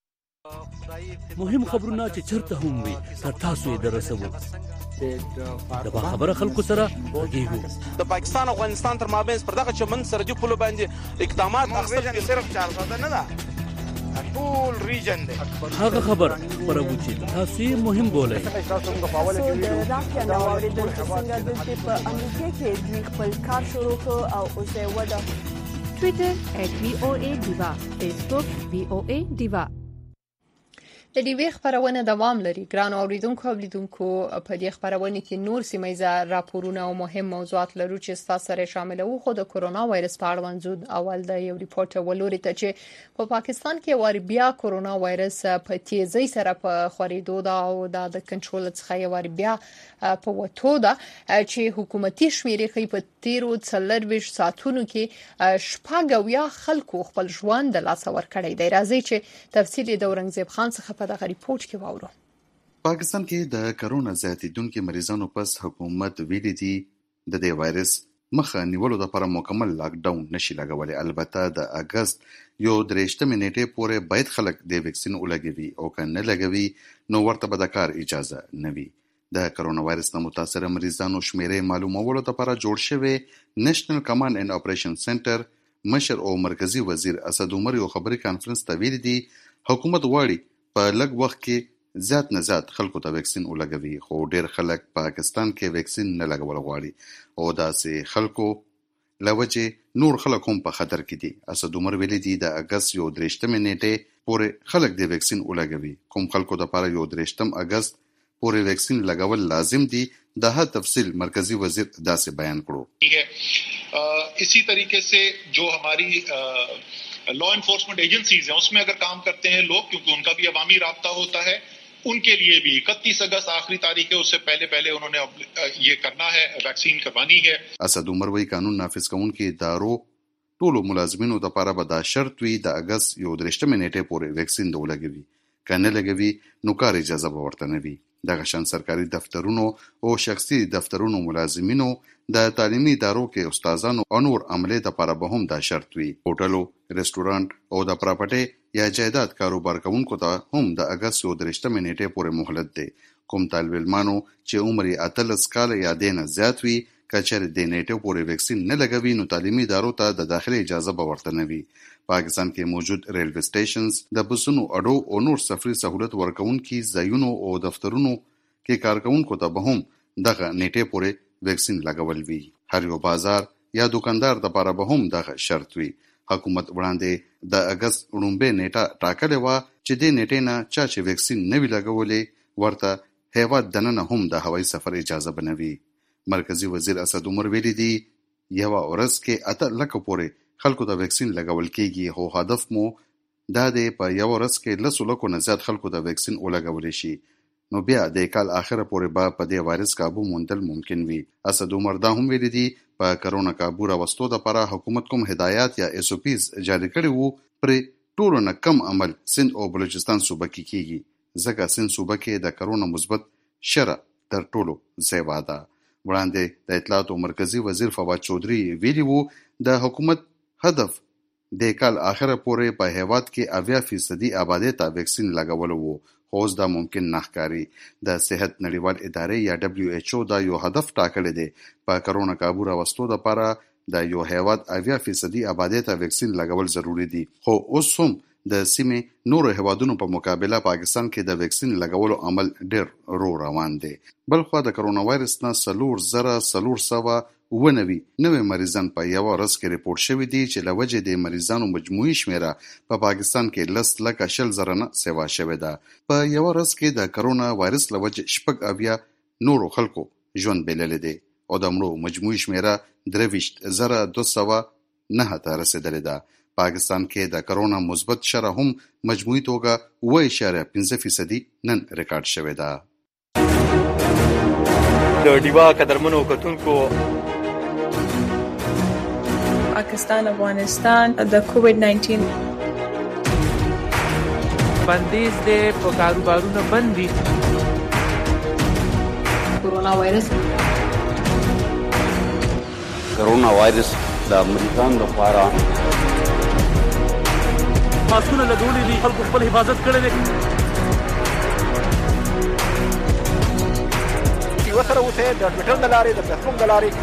مهم خبرونه چې چرته هم وي تر تاسو یې درسوو د خبره خلکو سره وګورئ د پاکستان او افغانستان تر مابین پر دغه چمن سرحدي پولو باندې اقدامات اخیستل صرف چار ساده نه ده ټول ریجن دی هغه خبر پرو چې تاسو یې مهم بولئ تاسو موږ په اول کې ویډیو دا څنګه اوریدل چې څنګه د په امریکا کې دوی خپل کار شروع کړ او اوس یې ودا ټوئیټر @وی او ای ډیوا فیسبوک وی او ای ډیوا د ډیوی خبرونه دوام لري. ګران اوریدونکو او لیدونکو په دې خبرونه کې نور سیمایي راپورونه او مهم موضوعات لرو چې تاسو سره شامل وو. خو د کرونا وایرس په اړه منځود اول د یو ریپورت ولوري ته چې په پاکستان کې وار بیا کرونا وایرس په تیزی سره په خوريدو دا او د کنټرول څخه یو وار بیا په وټو دا چې حکومتي شمیرې خې په تیرو څلرويش ساعتونو کې شپږ یا خلکو خپل ژوند د لاس ور کړی دی. راځي چې تفصیل د اورنګزیب خان څخه په دغه ریپورت کې واورو. پاکستان کې د کرونا زیاتیدونکو مریضانو پس حکومت ویلي دي د دې وایرس مخه نیولو لپاره مکمل لاک ډاون نشي لګولای. البته د اگست یو درېشتمې نیټې پورې باید خلک د ویکسین ولګوي او کنه لګوي نو ورته به د کار اجازه نه وي. د کرونا وایرس نه متاثر مریضانو شمیرې معلومولو لپاره جوړ شوی نېشنل کمانډ اینڈ اپریشن سنټر مشر او مرکزی وزیر اسد عمر یو خبري کانفرنس ته ویلي دي حکومت غواړي په لږ وخت کې زیات نه زیات خلکو ته ویکسین ولګوي، خو ډیر خلک پاکستان کې ویکسین نه لګول غواړي او داسې خلکو لوجه نور خلک هم په خطر کې دي. اسد عمر ویلي دي د اگست یو درېشتمې نیټې پورې خلک د ویکسین ولګوي. کوم خلکو د لپاره یو درېشتم اگست پورې ویکسین لګول لازم دي. د هغه تفصیل مرکزی وزیر داسې بیان کړو. اسی طریقے سے جو ہماری لا انفورسمنٹ ایجنسیز ہیں اس میں اگر کام کرتے ہیں لوگ، کیونکہ ان کا بھی عوامی رابطہ ہوتا ہے، ان کے لیے بھی اکتیس اگست آخری تاریخ ہے، اس سے پہلے پہلے انہوں نے یہ کرنا ہے، ویکسین کروانی ہے. اسد عمر وی قانون نافذ کوونکي ادارو ټولو ملازمینو لپاره به دا شرط وي د اگست یو درېشتمې نیټې پورې ویکسین ولګوي. کنه لګوي نو کار اجازه به ورته نه وي. دغه شان سرکاري دفترونو او شخصي دفترونو ملازمینو د تعلیمي ادارو کې استادانو او نور عملې لپاره به هم دا شرط وي. هوټلو، ریسټورانټ او د پراپرټي یا جایداد کاروبار کوونکو ته هم د اگست یو درېشتمې نیټې پورې مهلت دی. کوم طالب علمانو چې عمر یې اتلس کاله یا دینه زیات وي کچر د نیټو پورې ویکسین نه لګوي نو تعلیمي ادارو ته د داخلي اجازه به ورته نه وي. پاکستان کې موجود ریلوے سټیشنز د بسونو اډو او نور سفري سہولت ورکوونکي ځایونو او دفترونو کې کارکونکو ته به هم دغه نیټې پورې ویکسین لګول وي. هر یو بازار یا دکاندار د لپاره به هم دغه شرط وي. حکومت وړاندې د اگست لومړۍ نیټه ټاکلې وه چې دې نیټې نه چا چې ویکسین نه وي لګولې ورته هیواد دننه هم د هوایي سفر اجازه به نه وي. مرکزی وزیر اسد عمر ویلي دي یوه ورځ کې اته لکه پورې خلکو ته ویکسین لګول کېږي، خو هدف مو دا دی په یوه ورځ کې لسو لکو نه زیات خلکو ته ویکسین ولګولی شي. نو بیا د کال اخره پورې به په دې وایرس قابو موندل ممکن وي. اسد عمر دا هم ویلي دي په کرونا قابو راوستو دپاره حکومت کوم هدایات یا ایس او پیز جاری کړي وو پرې ټولو نه کم عمل سند او بلوچستان صوبه کې کېږي، ځکه سند صوبه کې د کرونا مثبت شرح تر ټولو ځای ده. وړاندې د اطلاعاتو مرکزی وزیر فواد چودھری ویلي وو د حکومت هدف د کال اخره پورې په هیواد کې اویا فیصدي آبادی ته ویکسین لګول وو، خو اوس دا ممکن نه ښکاري. د صحت نړیوال ادارې یا دبلیو ایچ او دا یو هدف ټاکلی دی په کرونا قابو راوستو دپاره د یو هیواد اویا فیصدي آبادی ته ویکسین لګول ضروري دي. خو اوس هم د سیمې نورو هیوادونو په مقابله پاکستان کې د ویکسین لګولو عمل ډېر رو روان دی. بلخوا د کرونا وایرس نه څلور زره څلور سوه اووه نوي نوي مریضان په یوه ورځ کې ریپورټ شوي دي چې له وجې د مریضانو مجموعي شمیره په پا پاکستان کې لس لکه شل زره نه سیوا شوې ده. په یوه ورځ کې د کرونا وایرس له وجې شپږ اویا نورو خلکو ژوند بایللی دی او د مړو مجموعي شمیره درویشت زره دوه سوه نهه ته رسېدلې ده. پاکستان کې د کرونا مثبت شرح هم مجموعي توګه اوه اشاریه پنځه فیصدي نن ریکارډ شوې ده. د ډیوا قدرمنو کتونکو پاکستان افغانستان د کووډ ناینټین بندیز دی په کاروبارونه بند دي. کرونا وایرس کرونا وایرس د امریکان لپاره ماسکونه لګولي دي، خلکو خپل حفاظت کړی دی. یو سره اوسئ د ټویټر د لارې، د فیسبوک د لارې.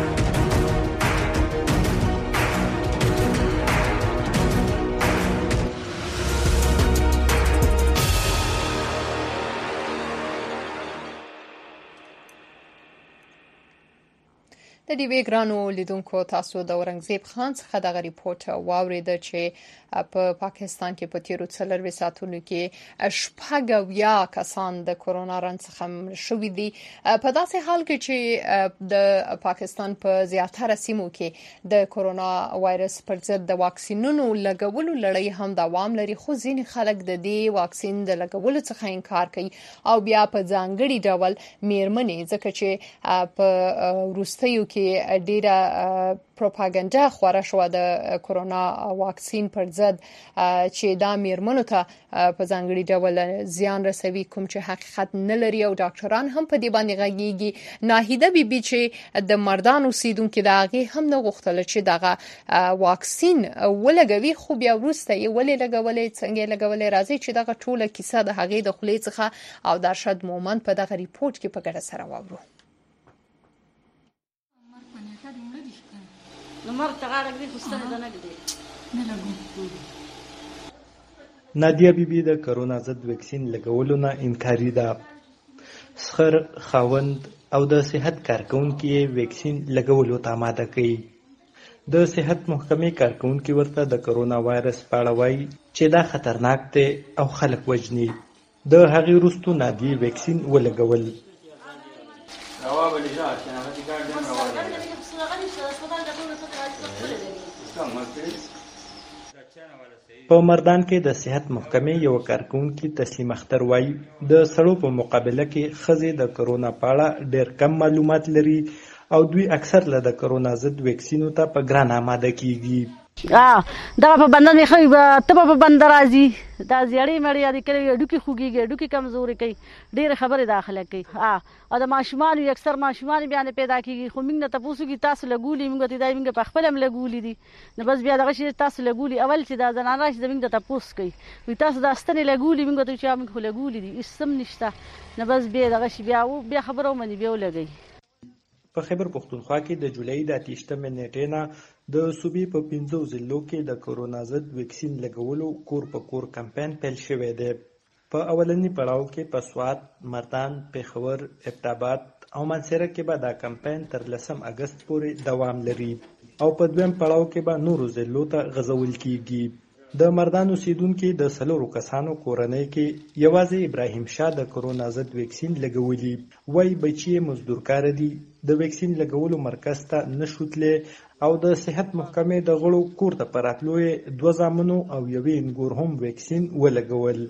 د دې ګرانو لیدونکو تاسو د اورنګزیب خان څخه دغه ریپورت واورید چې په پاکستان کې په تیرو څلور ساعتونو کې شپږ یا کسان د کورونا رنځ څخه شوي دي په داسې حال کې چې د پاکستان په زیاتره سیمو کې د کورونا وایرس پر ضد د واکسینونو لګولو لړۍ هم دوام لري خو ځینې خلک د دې واکسین د لګولو څخه انکار کوي او بیا په ځانګړي ډول میرمنې ځکه چې په وروستیو کې ډیره پروپاګاندا خوره شو د کورونا واکسین پر ضد چې دا میرمنو ته په ځانګړي ډول زیان رسوي کوم چې حقیقت نه لري او ډاکټران هم په دې باندې غږیږي ناهیده بیبي چې د مردانو سیدونکو د هغه هم نه غوښتل چې دغه واکسین ولګوي خو بیا وروسته یې ولې لګولې څنګه لګولې راځي چې دغه ټوله کیسه د هغه د خولې څخه او د شد مومن په دغه ریپورت کې په ګډه سره واورو نادیا بیبي د کرونا ضد ویکسین لګولو نه انکاري ده سخر خاوند او د صحت کارکونکو ویکسین لګولو ته آماده کوي د صحت محکمې کارکونکو ورته د کرونا وایرس په اړه وایي چې دا خطرناک دی او خلک وژني د هغې وروسته نادیا ویکسین ولګول په مردان کې د صحت محکمې یو کارکونکي تسلیم اختر وایي د سړو په مقابله کې ښځې د کرونا په اړه ډېر کم معلومات لري او دوی اکثر له د کرونا ضد ویکسینو ته په ګران آماده کیږي دا په بندر می خو ته په بندر راځي دا زیړې مړې دي کړي ډوکی خوږيږي ډوکی کمزوري کوي ډېر خبره داخله کوي ها او د ماشومان یو اکثر ماشومان بیان پیدا کیږي خو موږ ته پوسو کی تاسو لګولي موږ ته دای موږ په خپل هم لګولي دي نو بس بیا دغه شی تاسو لګولي اول چې دا زنان راشي موږ ته پوس کوي وي تاسو دا ستنې لګولي موږ ته چې موږ لګولي دي اسم نشته نو بس بیا دغه شی بیا بیا خبرو مني بیا لګي په خیبر پختونخوا کې د جولای د اتیشتمې نیټې نه د صوبې په پنځو ضلعو کې د کرونا ضد ویکسین لګولو کور په کور کمپاین پیل شوی دی په اولنی پړاو کې په سوات مردان پېښور ابټاباد او منصیره کې به دا کمپاین تر لسم اگست پورې دوام لري او په دویم پړاو کې به نورو ضلعو ته غځول کیږي د مردان اوسیدونکو د سلورو کسانو کورنۍ کې یوازې ابراهیم شاه د کرونا ضد ویکسین لګولي وای بچي مزدورکار دي د ویکسین لګولو مرکز ته نشوتله او د صحت محکمې د غړو کور ته پراتلو دوه زامنو او یوې انګور هم ویکسین ولګول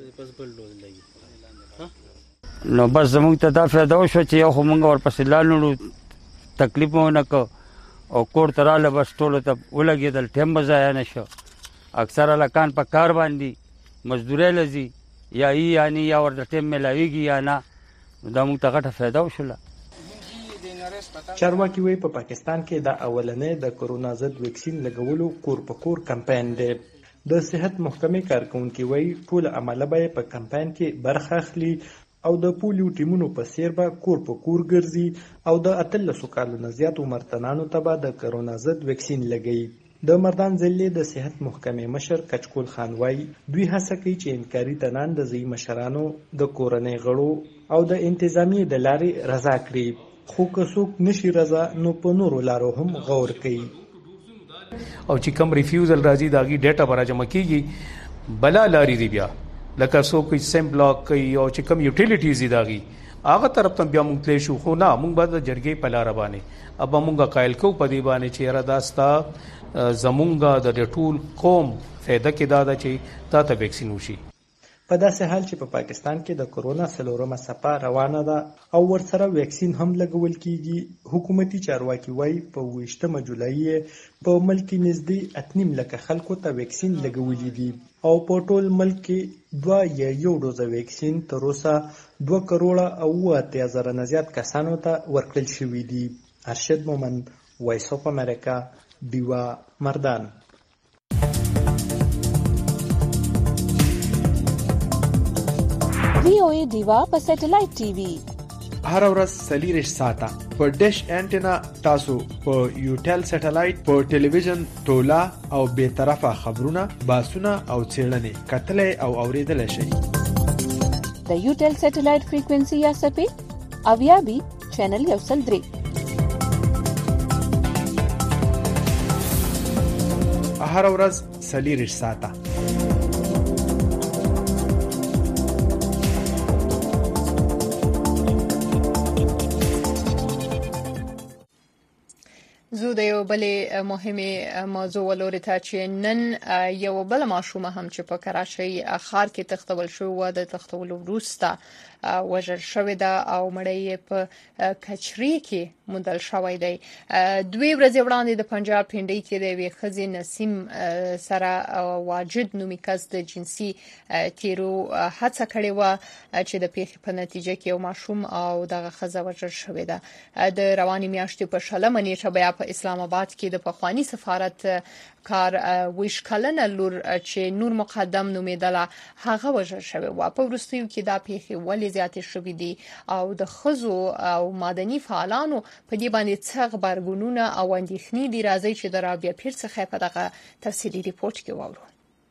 نو بس زموږ ته دا فایده وشو چې یو خو موږ ورپسې لاړو تکلیف مو نه کو او کور ته راله بس ټولو ته ولګېدل ټیم به ضایع نه شو اکثره لکان په کار باندې مزدورۍ لځي یا ای یعنی یا ورته ټیم میلاویږي یا نه نو دا موږ ته غټه فایده وشوله چارواکي وایي په پاکستان کې دا اولنې د کرونا ضد ویکسین لګولو کور په کور کمپاین دی د صحت محکمې کارکونکي وایي ټول عمله به په کمپاین کې برخه اخلي او د پولیو ټیمونو په څیر به کور په کور ګرځي او د اتلسو کالو نه زیات عمرتنانو ته به د کرونا ضد ویکسین لګوي د مردان ضلع د صحت محکمې مشر کچکول خان وایي دوی هڅه کوي چې انکاري تنان د ځای مشرانو د کورنۍ غړو او د انتظامیې د لارې رضا کړي خو که څوک نشي رضا نو په نورو لارو هم غور کوي او چې کوم ریفیوزل راځي داغي ډیټا برا جمع کیږي بلا لاري دی بیا لکه څوک سیم بلاک کوي او چې کوم یوټیلیټیز دي داغي هغه طرف ته بیا مونږ تللی شو خو نه مونږ به د جرګې په لاره باندې ابا مونږه قایل کوو په دې باندې چې یاره دا ستا زمونږه د ټول قوم فایده کې دا ده چې تا ته ویکسین وشي په داسې حال چې په پاکستان کې د کرونا څلورمه څپه روانه ده او ورسره ویکسین هم لګول کیږي حکومتي چارواکي وایي په اوویشتمه جولای په ملک کې نږدې اتنیم لکه خلکو ته ویکسین لګولي دي او په ټول ملک کې دوه یا یو ډوزه ویکسین تر اوسه دوه کروړه او اوه اتیا زره نه زیات کسانو ته ورکړل شوي دي ارشد مومن وایس اف امریکا دیوا مردان وی او ای دیوا په سټلایټ ټي وي هر ورځ سلیریش ساته په ډیش انټینا تاسو په یوټل سټلایټ په ټلویزیون ټولا او به طرفه خبرونه باسونه او څېړنې کتلې او اوریدل شي د یوټل سټلایټ فریکوئنسي یا سپې اویا بي چینل یو سل درې هر ورځ څلېرویشت ساعته. زه د یو بلې مهمه موضوع ولوري ته چې نن یو بل ماشومه هم چې په کراچۍ ښار کې تختول شو و د تختول وروسته وژل شوې ده او مړی په کچري کې موندل شوی دی. دوی ورځې وړاندې د پنجاب پنډۍ کې د یوې ښځې نسیم سره واجد نومي کس د جنسي تیرو هڅه کړې و چې د پیښې په نتیجه کې یو ماشوم او دغه ښځه وژل شوې ده. د روانې میاشتې په شلمه نیټه بیا په اسلام آباد کې د پخوانی سفارت کار ویش کلنه لور چې نور مقدم نومیدله هغه وژل شوی و. په وروستیو کې دا پیښې ولې زیاتې شوې دي او د ښځو او مدني فعالانو په دې باندې څه غبرګونونه او اندېښنې دي، راځي چې د رابعه پیر څخه په دغه تفصیلي ریپورت کې واورو.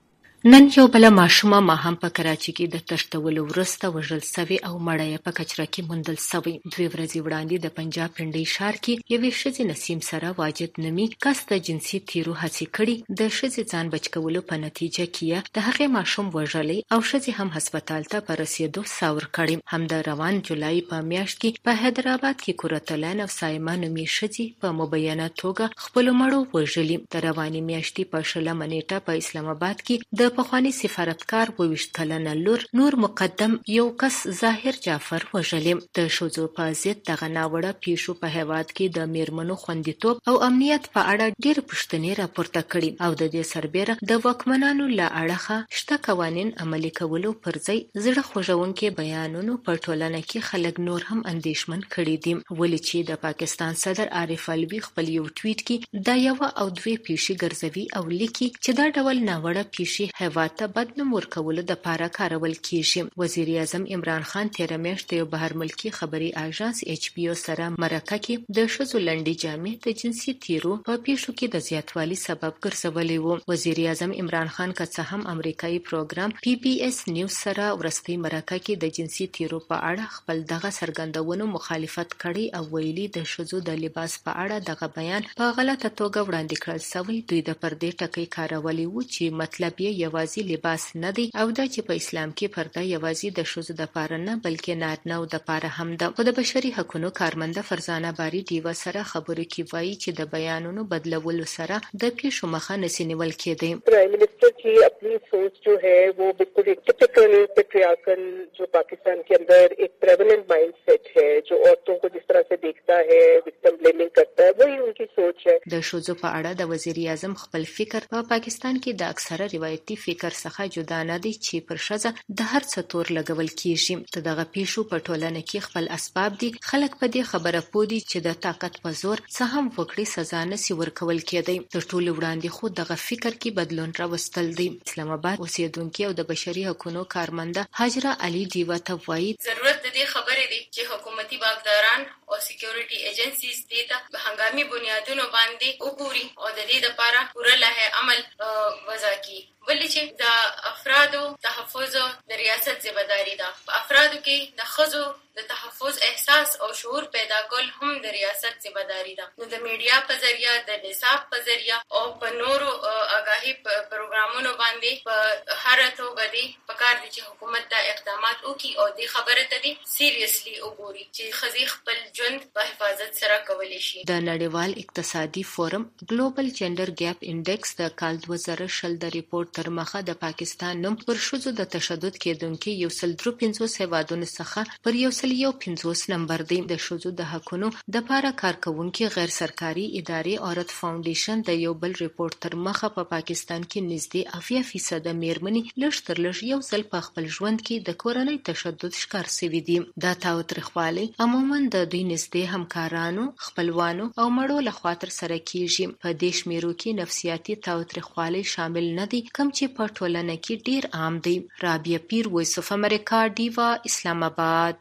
نن یو بل ماشومه ما هم په کراچۍ کې د تښتولو وروسته وژل شوې او مړی په کچره کې موندل شوی. دوی ورځې وړاندې د پنجاب پنډۍ ښار کې یوې ښځې نسیم سره واجد نومي کس د جنسي تیرو هڅې کړې. د ښځې ځان بچ کولو په نتیجه کې د هغې ماشوم وژلی او ښځې هم هسپتال ته په رسېدو ساور کړې. هم د روان جولای په میاشت کې په حیدرآباد کې کورتلان او سایمه نومي ښځې په مبینه توګه خپلو مړو وژلي. د روانې میاشتې په شلمه نیټه په اسلام آباد کې د پخوانی سفارتکار اوویشت کلنه لور نور مقدم یو کس ظاهر جعفر وژلی. د ښځو په ضد دغه ناوړه پیښو په هیواد کې د میرمنو خوندیتوب او امنیت په اړه ډېر پوښتنې راپورته کړي او د دې سربیره د واکمنانو له اړخه شته قوانین عملي کولو پر ځای زړه خوږونکي بیانونو په ټولنه کې خلک نور هم اندېښمن کړي دي. ولې چې د پاکستان صدر عارف علوي خپل یو ټویټ کې دا یو او دوی پیښې ګرځوي او لیکي چې دا ډول ناوړه پیښې هیواد ته بدنوم ورکولو د پاره کارول کیږي. وزیر اعظم عمران خان تیر میاشت یو بهر ملکی خبري اژانس ایچ پی او سره مرکه کې د ښځو لنډې جامې د جنسي تیرو په پیښو کې د زیاتوالي سبب ګرځولې وو. وزیر اعظم عمران خان که څه هم امریکایي پروګرام پی بی اس نیوز سره ورستۍ مرکه کې د جنسي تیرو په اړه خپل دغه څرګندونو مخالفت کړي او ویلي د ښځو د لباس په اړه دغه بیان په غلطه توګه وړاندې کړل شوی. دوی د پردې ټکی کارولې وو چې مطلب یې یوازې لباس نه دی او دا چې په اسلام کې پرده یوازې د ښځو د پاره نه بلکې نارینه‌و د پاره هم ده. خو د بشري حقوقو کارمنده فرزانه باری ډیوه سره خبرو کې وایي چې د بیانونو بدلولو سره د پیښو مخه نشي نیول کېدی. پرائم منسٹر کی اپنی سوچ جو ہے وہ بالکل ایک ٹپیکل پیٹریارکل جو پاکستان کے اندر ایک پریویلنٹ مائنڈ سیٹ ہے جو عورتوں کو جس طرح سے دیکھتا ہے وکٹم بلیمنگ کرتا ہے وہی ان کی سوچ ہے. د ښځو په اړه د وزیر اعظم خپل فکر په پا پاکستان کې د اکثره روایتي فکر څخه جدا نه دی چې پر ښځه د هر څه تور لګول کیږي. ته دغه پیښو په ټولنه کې خپل اسباب دي. خلک په دې خبره پوه دي چې د طاقت په زور څه هم وکړي سزا نشي ورکول کېدی. تر ټولو وړاندې خو دغه فکر کې بدلون راوستل دی. اسلام آباد اوسیدونکو او د بشري حقوقو کارمنده هاجره علي دیوه ته وایي ضرورت د دې خبرې دی چې حکومتي واکداران او سکیورټي ایجنسیز دې ته په هنګامي بنیادونو باندې وګوري او د دې لپاره پوره لایحه عمل وضع کړي. ولې چې د افرادو تحفظ د ریاست ذمہداري ده. په افرادو کې د ښځو د تحفظ احساس او شعور پیدا کول هم د ریاست ذمہداري ده. نو د میډیا په ذریعہ د نصاب په ذریعہ او په نورو آگاهي پروګرامونو باندې په هر توګه دی پکار دي چې حکومت دا اقدامات وکړي او د خبره ته دي سیریسلی وګوري چې ښځې خپل ژوند په حفاظت سره کولی شي. د نړیوال اقتصادي فورم ګلوبل جنډر ګیپ انډیکس د کال دوه زره شل د ریپورت تر مخه د پاکستان نوم پر ښځو د تشدد کېدونکو یو سل درې پنځوس هیوادونو څخه پر یو سل یو پنځوس نمبر دی. د ښځو د حقونو د پاره کارکونکو غیر سرکاري ادارې عورت فاونډیشن د یو بل ریپورت تر مخه په پاکستان کې نږدې اویا فیصد میرمنې لږ تر لږ یو ځل په خپل ژوند کې د کورنۍ تشدد ښکار شوي دي. دا تاوتریخوالی عموما د دوی نږدې همکارانو، خپلوانو او مړو لخوا تر سره کیږي. په دې شمیرو کې نفسیاتي تاوتریخوالی شامل نه دي کوم چې په ټولنه کې ډیر عام دی. رابعه پیر، وایس اف امریکا، ډیوا، اسلام آباد.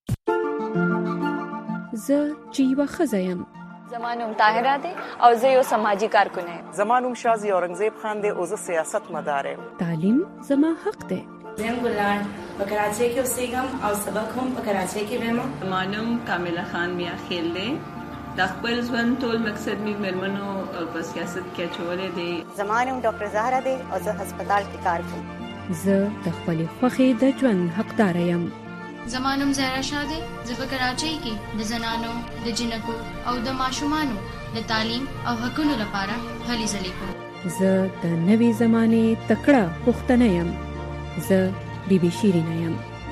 زه چې یوه ښځه یم. زما نوم طاهره دی او زه یو سماجی کارکن یم. زما نوم شازي اورنګزیب خان دی او زه سیاست مدار یم. تعلیم زما حق دی. زم ګلان په کراچۍ کې اوسېږم او سبق هم په کراچۍ کې وایم. زما نوم کامله خان میا خیل دی. د خپل ژوند ټول مقصد مې مېرمنو په سیاست کې اچولی دی. زما نوم ډاکټر زهره دی او زه هسپتال کې کار کوم. زه د خپلې خوښې د ژوند حقدار یم. زما نوم زهرا شاه دی. زه په کراچۍ کې د زنانو د جنکو او د ماشومانو د تعلیم او حقوقو لپاره هلې ځلې کوم. زه د نوې زمانې تکړه پښتنه یم. زه بی بی شیرینه یم.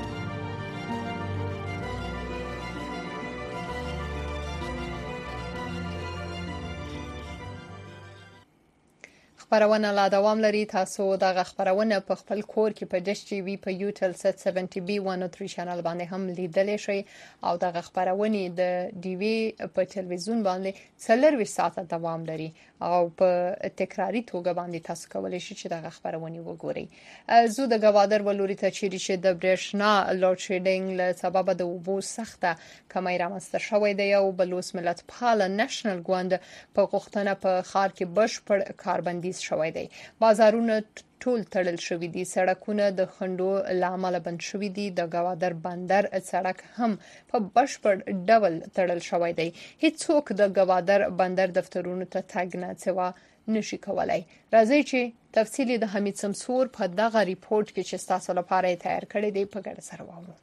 خبرونه لا دوام لري. تاسو دغه خبرونه په خپل کور کې په ډیش ټي وي په یوټل سټ سبعین بي مية وثلاثة چینل باندې هم لیدلی شئ او دغه خبرونه د ډي وي په ټلویزیون باندې څلور ساعته دوام لري او په تکراری توګه باندې تاسو کولی شئ چې دغه خبرونه وګورئ. زه د گوادر ولوري ته چیرې چې د برېښنا لوډ شیډینګ له سبب د اوبو سخته کمی رامنځته شوې ده او بلوچ ملت پال نېشنل ګوند په غوښتنه په ښار کې بشپړ کاربندي شوی دی. بازارونه ټول تړل شوی دي. سړکونه د خندو لامل بند شوی دي. د گوادر بندر سړک هم په بشپړ ډول تړل شوی دی. هیڅوک د گوادر بندر دفترونو ته تګ نه سوا نشي کولای. راځي چې تفصیلی د حمید سمسور په دغه ریپورت کې چې تاسو لپاره تیار کړی دی په ګډه سره واورو.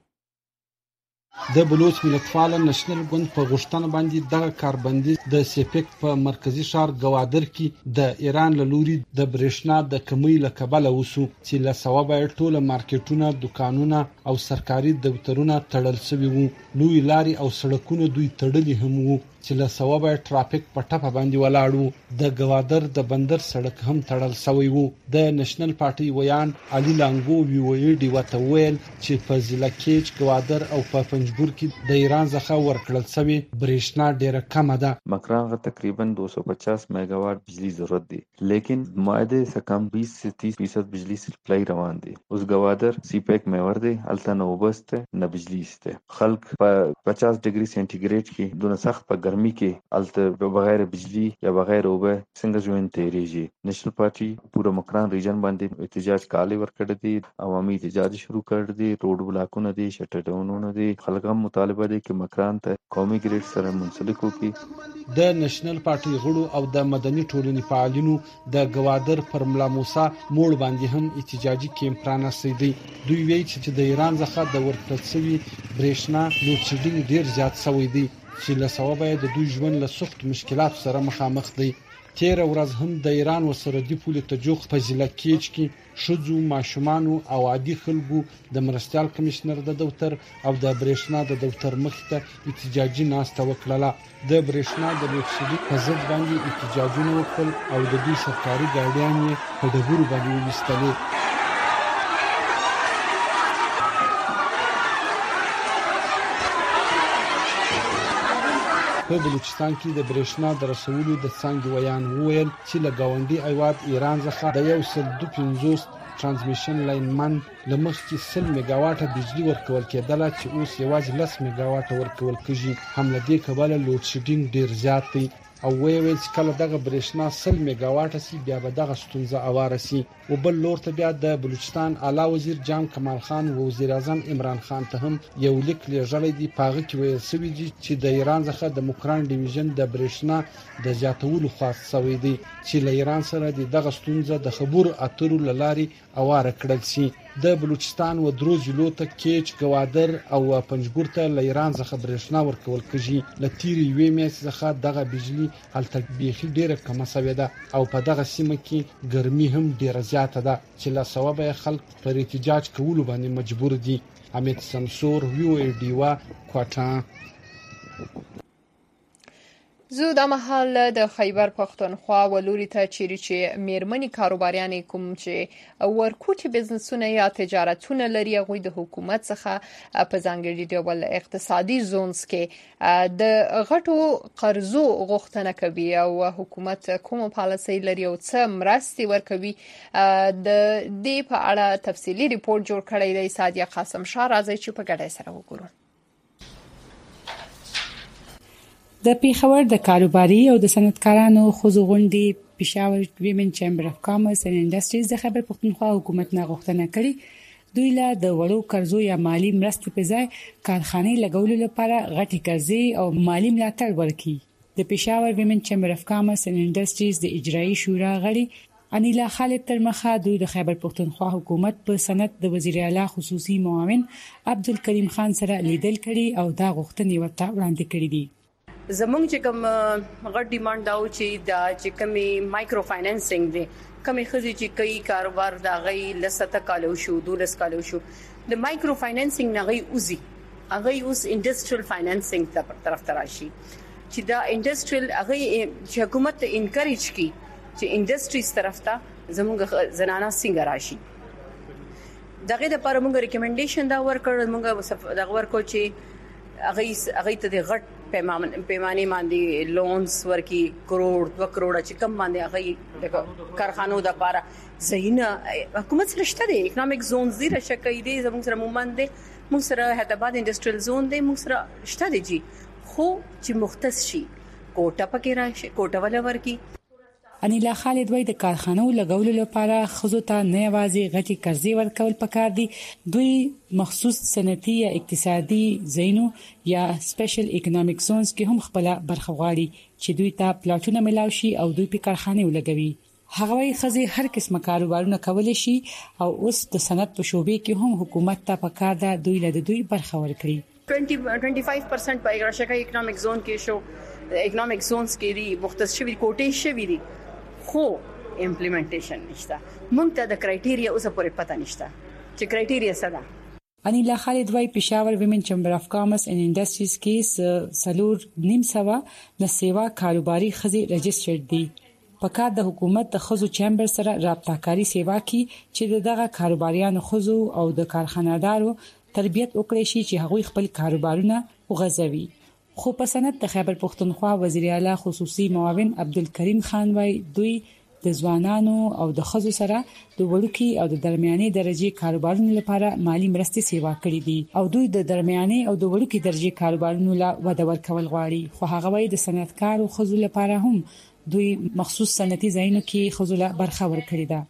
د بلوچ ملتپال نېشنل ګوند په غوښتنه باندې دغه کاربندیز د سیپک په مرکزی ښار گوادر کې د ایران له لوري د برېښنا د کمی له کبله وسو چې له سبب ټول مارکیټونه، دکانونه او سرکاري دفترونه تړل شوي وو. لوی لاري او سړکونه دوی تړلي هم وو چې له سبب ټرافیک په ټپه باندې ولاړ وو. د گوادر د بندر سړک هم تړل شوی وو. د نېشنل پارټي ویان علي لانګو وی ویډي وته ویل چې په ضلع کې گوادر او په پنجګور کې د ایران څخه ورکړل شوی برېښنا ډیره کم ده. مکران غ تقریبا دو سو پچاس میگاواٹ بجلی ضرورت دی، لیکن معاہدے سے کم بیس سے تیس فیصد بجلی سپلائی روان دی. اس گوادر سی پیک میور دی التا نہ وبست نہ بجلی استه. خلق پچاس ڈگری سینٹی گریڈ کې دونه سخت په گرمی کې الته بغیر بجلی یا بغیر اوبه څنګه ژوند تیریږي. نېشنل پارټي پورا مکران ریجن باندې احتجاج کالی ورکړ دي، عوامي احتجاج شروع کړ دي، روډ بلاکونه دي، شټر ډاونونه دي. خلک هم مطالبه دي چې مکران ته قومي ګریډ سره منسلک وکړي. د نېشنل پارټي غړو او د مدني ټولنې فعالینو د گوادر پر ملا موسی موړ باندې هم احتجاجي کیمپ پرانیستی دي. دوی وایي چې د ایران څخه د ورکړل شوي برېښنا لوډ شیډینګ ډیر زیات شوی دی چې له سبب د دوی ژوند له سخت مشکلات سره مخامخ دی. تیر ورځ هم د ایران وسردي پولې ته جوخ په ضلع کې کې شذو ماشومانو او عادي خلکو د مرستيال کمشنر د دفتر او د برېښنا د دفتر مخ ته احتجاجي ناسته وکړه. د برېښنا د لوکسيدي په ضد باندې احتجاجونه وکړل او د دوی سرکاري ګاډیان یې په ډبرو باندې وستلې. په بلوچستان کې د برېښنا د رسولو د څنګه ویان وویل چې له گاونډي ایواد ایران څخه د یو سل دوه پنځوس ترانسمیشن لاین من لمخ کې سل میگاواټه بجلی ورکول کېدله چې اوس یوازې لس میگاواټه ورکول کېږي. هم له دې کبله لوډ شیډینګ ډیر زیات دی او ویل چې کله دغه برېښنا سل میگاواټه سي بیا به دغه ستونزه اواره سي. او بل لور ته بیا د بلوچستان اعلی وزیر جام کمال خان او وزیر اعظم عمران خان ته هم یو لیک لیږلی دی. پاغه کې ویل شوی دی چې د ایران څخه د مکران ډیویژن د برېښنا د زیاتولو خواست شوی دی چې له ایران سره دغه ستونزه د خبرو اترو لاري اواره کړل شي. د بلوچستان و درو ضلعو ته کېچ، گوادر او پنجګور ته له ایران څخه برېښنا ورکول کېږي. له تیرې یوې میاشتې څخه دغه بجلی هلته بیخي ډیره کمه شوې ده او په دغه سیمه کې ګرمي هم ډیره زیاته ده چې له سببه خلک پر احتجاج کولو باندې مجبور دي. حمید سمسور، وی او ډي وا، کوټا. زه د محل د خیبر پښتونخوا ولوري ته چیرې چې میرمنې کاروباریان کوم چې ورکوټي بزنسونه یا تجارتونه لري هغوی د حکومت څخه په ځانګړي ډول اقتصادي زونز کې د غټو قرضو غوښتنه کوي او حکومت کوم پالیسي لري او څه مرستې ورکوي. د دې په اړه تفصیلی ریپورت جوړ کړی دی سادیه قاسم شاه. راځي چې په ګډه سره وګورو. د پیښور د کاروباري او د صنعتکارانو ښځو غونډې پېښور ویمن چیمبر اف کامرس اینډ انډسټریز د خیبر پښتونخوا حکومت نه غوښتنه کړې دوی له د وړو قرضو یا مالی مرستې په ځای کارخانې لګولو لپاره غټي قرضې او مالی ملاتړ ورکړي. د پېښور ویمن چیمبر اف کامرس اینڈ انډسټریز د اجرایي شورا غړي انیلا خالد ترمخه دوی د خیبر پښتونخوا حکومت په سند د وزیر اعلی خصوصي معاون عبدالکریم خان سره لیدل کړي او دا غوښتنې ورته وړاندې کړې دي. زمونږ چې کوم غټ ډیماند دا و چې دا چې کومي مایکرو فاینانسینګ دی کومي خزي چې کوي کاروبار دا غي لسته کالو شو دولس کالو شو د مایکرو فاینانسینګ نه غي اوزي هغه اوس انډستریال فاینانسینګ ته طرف تراشي چې دا انډستریال هغه چې حکومت انکریج کی چې انډستریز طرف ته زموږ زنانه څنګه راشي دغه د لپاره موږ ریکمنډیشن دا ورکړ موږ دا ورکو چې هغه هغه ته د غټ پیمانه پیمانه باندې لونز ورکی کروڑ دو کروڑ چې کم باندې هغه د کارخانو د لپاره زینه حکومت سره شته د اکونومیک زون زیره شکې دي زموږ سره مومند دي موږ سره هداباد انډستریال زون دي موږ سره شته دي جی خو چې مختص شي کوټه پکې راشي کوټه ولا ورکی. انیلا خالد وای د کارخانو لګولو لپاره خزو ته نه یوازې غټي قرضې ورکول پکار دي دوی مخصوص صنعتي یا اقتصادي زینو یا سپیشل اکونومیک زونز کې هم خپل برخه غواړي چې دوی ته پلاټونه ملاوي شي او دوی په کارخانه ولګوي. هغه وای خزي هر قسمه کاروبارونه کولای شي او اوس د صنعت په شوبې کې هم حکومت ته پکار ده دوی له دوی برخه ورکړي. پنځه پنځه پرسنټ په شکه اکونومیک زون کې شو اکونومیک زونز کې دي مختص شوی کوټې شوی دي خو امپلیمنټیشن نشته مونږ ته د کرایټیریا اوسه پورې پته نشته چې کرایټیریا څه ده. انیلا خالد وای پېښور ویمن چیمبر اف کامرس اینڈ انډسټریز کې سلور نیم سوا د سیوا کاروباري خزي رجسټرډ دي په کار د حکومت د خزو چیمبر سره رابطه کاری سیوا کې چې دغه کاروباریانو خزو او د کارخانه‌دارو تربیت وکړي شي چې هغوی خپل کاروبارونه وغځوي. خو په سند د خیبر پښتونخوا وزیر اعلی خصوصي معاون عبدالکریم خان وای دوی د ځوانانو او د خزو سره د وړوکی او د درمیاني درجه کاروبارونو لپاره مالی مرستې سیوا کړې دي او دوی د درمیاني او د وړوکی درجه کاروبارونو لا وده ورکول غواړي. خو هغه وای د صنعتکارو خزو لپاره هم دوی مخصوص صنعتي ځایونو کې خزو لا برخه ورکړي ده.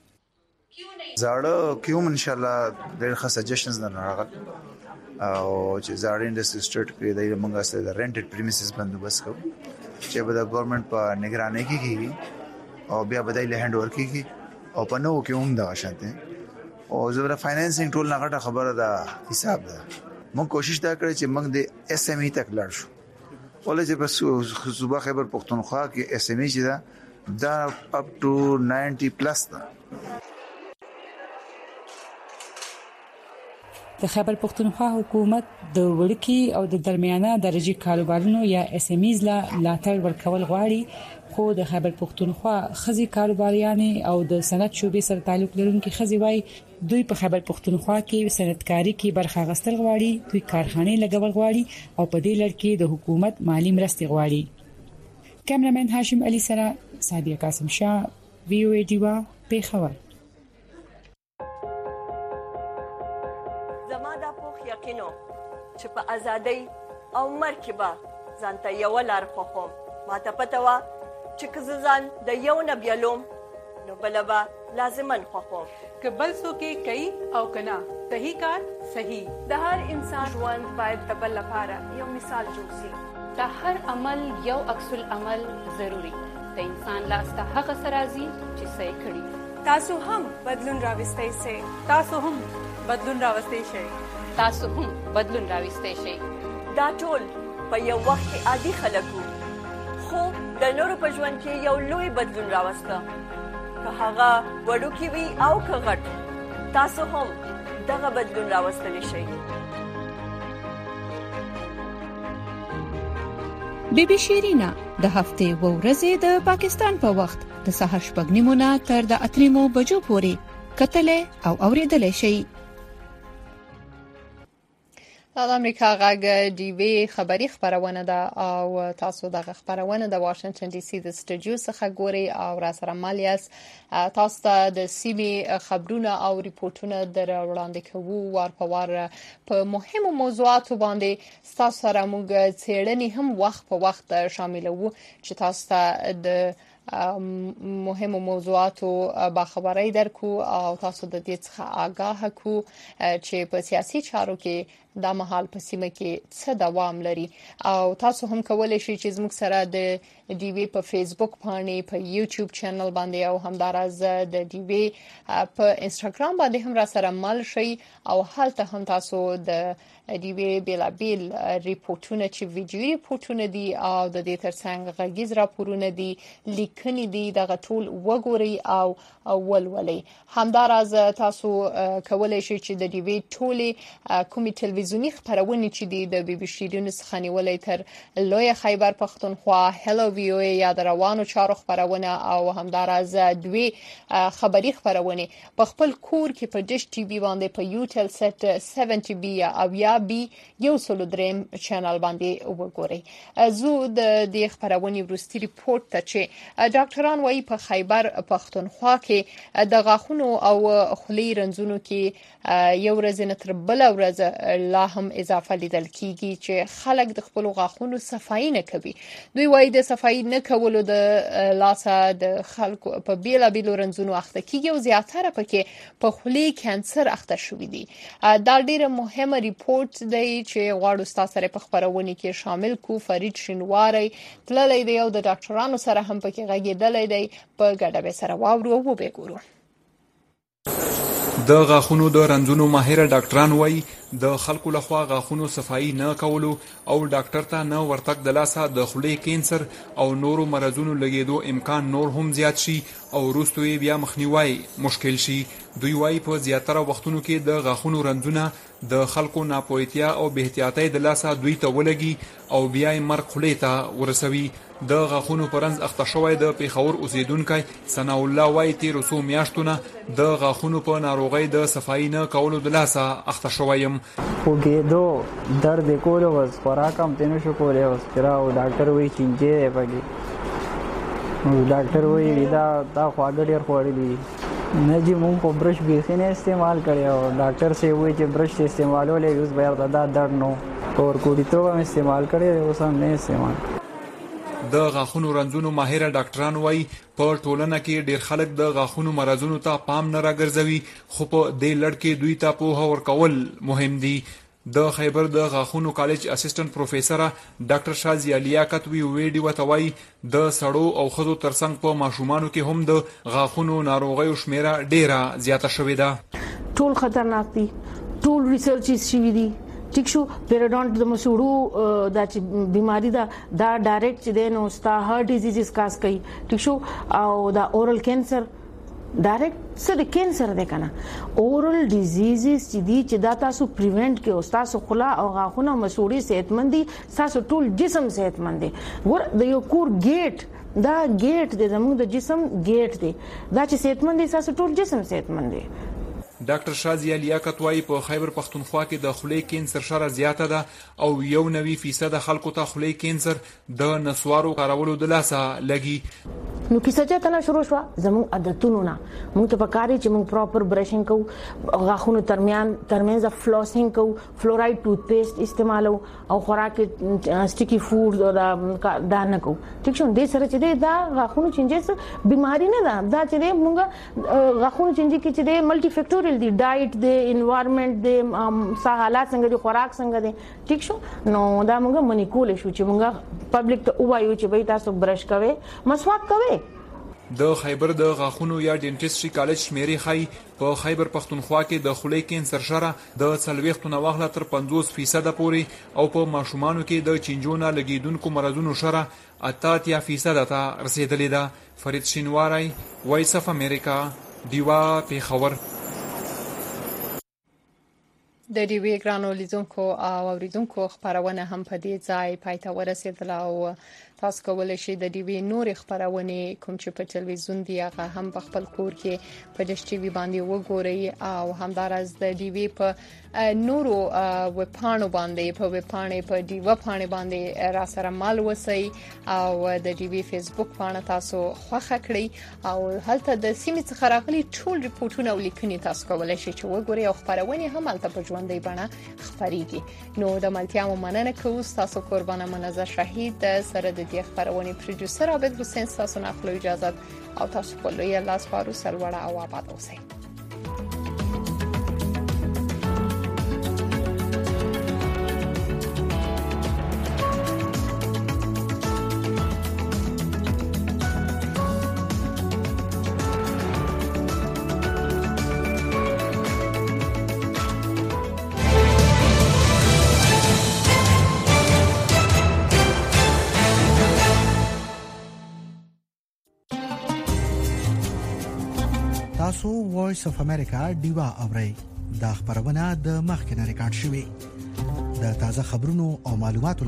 زاړه کیوم ان شاء الله ډېر ښه سجیشنز نه راغل او چې زاړه انډستری سټارټ کړی دی موږ سره د رینټډ پریمیسز بندوبست کوو چې به د ګورنمنت په نگرانی کې کیږي او بیا به د هند ور کیږي او په نو کې هم دا شانته او زبر فاینانسینګ ټول نه غټه خبره ده حساب ده موږ کوشش دا کړی چې موږ د اس ام ای تک لاړ شو ولې چې په صوبه خیبر پښتونخوا کې اس ام ای چې دا دا اپ ټو نائنټي پلس ده. د خیبر پښتونخوا حکومت د وړکی او د درمیانه درجه کاروبارونو یا اس ام ایز لا ملاتړ ورکول غواړي خو د خیبر پښتونخوا خزي کاروباریان او د صنعت شوبې سره تعلق لرونکي خزي وای دوی په خیبر پښتونخوا کې صنعتکاری کې برخه غستل غواړي دوی کارخانه لګول غواړي او په دې لړ کې د حکومت مالی مرستې غواړي. کیمرامن هاشم علي سره سادیه قاسم شاه وی او ای ډیوا پېښور. یقینو چې په ازادۍ او مرکبه ځانته یو لار خوخم ماته پته وا چې که ځان د یو نه بیلوم نو بلبا لازمن خوخم که بل څوک کوي او کنا صحیح کار صحیح د هر انسان ژوند باید د بل لپاره یو مثال جوړ شي د هر عمل یو عکس العمل ضروری د انسان لاسته هغه سرازي چې صحیح کړي تاسو هم بدلون راوستئ سي تاسو هم بدلون راوستئ شئ تاسو هم بدلون راوستئ شئ. دا ټول په یو وخت کې عادي خلکو خو د نورو په ژوند کې یو لوی بدلون راوسته که هغه وړوکی وي او که غټ تاسو هم دغه بدلون راوستلی شئ. بی بی شیرینا د هفته و ورځې د پاکستان په وخت د سهار شپږ نیمو نه تر د اتریمو بجو پورې کتلې او اوریدلې شي. د امریکا غږ ډي وی خبری خبرونه ده او تاسو دغه خبرونه د واشنگټن ډي سي د سټوډیو څخه ګوري او را سره مالیاس تاسو ته د سیمې خبرونه او ریپورتونه در وړاندې کوو وار په وار په مهمو موضوعاتو باندې تاسو سره موږ څېړنې هم وخت په وخت شاملوو چې تاسو ته د مهمو موضوعاتو باخبري درکو او تاسو د دې څخه آگاه کو چې په سیاسي چارو کې د مهال په سیمه کې څه دوام لري او تاسو هم کولای شئ چې زموږ سره د ډي وی په فیسبوک باندې په یوټیوب چینل باندې او همدارز د ډي وی په انستګرام باندې هم را سره مل شئ او هلته هم تاسو د ډي وی بلا بیل ریپورتونه چې ویډیو ریپورتونه دي او د دې ترڅنګ غږیز راپورونه دي لیکنې دي دغه ټول وګورئ او ولولئ همدارز تاسو کولای شئ چې د ډي وی ټولې کومي تلویزیونی خبرونه چې دي د بي بي سي نیوز خنیولې تر لوی خیبر پختونخوا هلو وی او یا د روانو چارو خبرونه او همدارز دوی خبري خبرونه په خپل کور کې په ډیش ټي وي باندې په یوټل سیټ سبعين بي او یا بي یو سل دریم چینل باندې وګورئ زو د دې خبرونه ورستي ریپورت ته چې ډاکټران وايي په خیبر پختونخوا کې د غاښونو او خولي رنځونو کې یو ورځ نه تر بل ورځ لا هم اضافه لیدل کیږي چې خلک د خپل غاښونو صفائی نه کوي دوی وايي د صفائی نه کولو د لاسه د خلکو په بیلا بیلو رنځونو اخته کیږي او زیاتره پکې په خولي کانسر اخته شوی دي دا ډیره مهمه ریپورت دی چې غواړو تاسو سره په خبرونه کې شامل کو فرید شینواری تللی دی او د ډاکټرانو سره هم پکې غږیدل دی په ګډه به سره واورو او به ګورو د غاښونو د رنځونو ماهر ډاکټران وایي د خلکو لخوا غاښونو صفائی نه کولو او ډاکټر ته نه ورتګ د لاسه د خولې کینسر او نورو مرزونو لګیدو امکان نور هم زیات شي او وروسته بیا مخنیوي مشکل شي دوی وایي په زیاتره وختونو کې د غاښونو رنځونه د خلکو ناپوهتیا او بې احتیاطۍ د لاسه دوی ته ولګي او بیا یې مرګ خولې ته ورسوي د غاښونو پرنځ اخته شوی د پیښور اوسیدونکی ثنا الله وایي تیرو څو میاشتونه د غاښونو په ناروغۍ د صفائی نه کولو د لاسه اخته شوی یم خوږېدو درد یې کولو بس خوراک هم ترې نشو کولی بس چې راو ډاکټر وایي چینجی دی پکې ډاکټر وایي دا دا خواږه ډېر خوړي دي نه جی مونږ په برش بیخي نه استعمال کړی او ډاکټر صاحب وایي چې برش استعمالولی اوس به یې دا درد نو په ورکوډیتوب هم استعمال کړی اوس هم نه استعمال د غاښونو رنځونو ماهر ډاکټران وایي په ټولنه کې ډیر خلک د غاښونو مرزونو ته پام نه راګرځوي خو په دې لړ کې دوی ته پوهه ورکول مهم دي د خیبر د غاښونو کالج اسسټنټ پروفیسور ډاکټر شازي لیاقت وی ویډیو وتوي د سړو او خزو ترڅنګ په ماشومانو کې هم د غاښونو ناروغیو شمیره ډیره زیاته شوې ده ټول خطرناک دي ټول ریسرچ شوي دي ټیک شو پیراډونټ د مسوړو د بیماری دا دا ډایرکټ چې د نو ستا هارت ډیزیزز کاس کوي ټیک شو او دا اورل کینسر ډایرکټ څه د کینسر ده کنه اورل ډیزیزز چې دي چې دا تاسو پریونټ کې او تاسو خلا او غاښونه مسوړي صحتمند دي تاسو ټول جسم صحتمند دي ور د یو کور گیټ دا گیټ د زموږ د جسم گیټ دی دا چې صحتمند دي تاسو ټول جسم صحتمند دي ډاکټر شازي لیاقت وايي په خیبر پختونخوا کې د خولې کینسر شره زیاته ده او یو نوي فیصد خلکو ته خولې کینسر د نسوارو کارولو د لاسه لګي نو کیسه چې کله شروع شو زموږ عادتونو نه موږ ته پکاري چې موږ پراپر برشینګ کوو غاښونو ترمیان ترمنځ فلوسینګ کوو فلورایډ ټوث پیسټ استعمالو او خوراک سټیکی فود دا دا نه کوو ټیک شو دې سره چې دا غاښونو چینجز بیماری نه ده دا چې موږ غاښونو چینجز کې چې ملټي فیکټوریل دي ډایټ دی انوایرنمنت دی سا حالات څنګه دي خوراک څنګه دي ټیک شو نو دا موږ منی کول شو چې موږ پبلک ته وایو چې به تاسو برش کوئ مسواک کوئ د خیبر د غاښونو یا ډینټیسټري کالج شمیرې خای په خیبر پختونخوا کې د خولې کینسر شره د څلوېښتو نه واخله تر پنځوس فیصده پورې او په ماشومانو کې د چینجو نه لګیدونکو مرضونو شره اته اتیا فیصده ته رسیدلې ده فرید شینواری وایس اف امریکا دیوا پیښور د ډي وی ګرانو لیدونکو او اوریدونکو خبرونه هم په دې ځای پای ته ورسېدله او تاسو کولی شئ د ډي وی نور خبرونه کوم چې په ټلویزیون دی هغه هم په خپل کور کې په ډیش ټي وي باندې وګورئ او همدارس د ډي وی په نورو ویب پاڼو باندې په ویب پاڼې په ډي وی پاڼې باندې را سره مال وسی او د ډي وی فیسبوک پاڼه تاسو خوښه کړئ او هلته د سیمې څخه راغلي ټول ریپورتونه او لیکنې تاسو کولی شئ چې وګورئ او خبرونه هم هلته په ژوندۍ بڼه خبريږي. نو د ملتیا مننه کوو تاسو قربانه منزه شهید سره د دې خبرونه پروډوسر عابد حسین تاسو نه خپل اجازه او تاسو په لوی الله سپارو سرلوړه او آباد اوسئ. تاسو وایس اف امریکا دیوا اورئ دا خبرونه د مخکنه ریکارډ شوې د تازه خبرونو او معلوماتو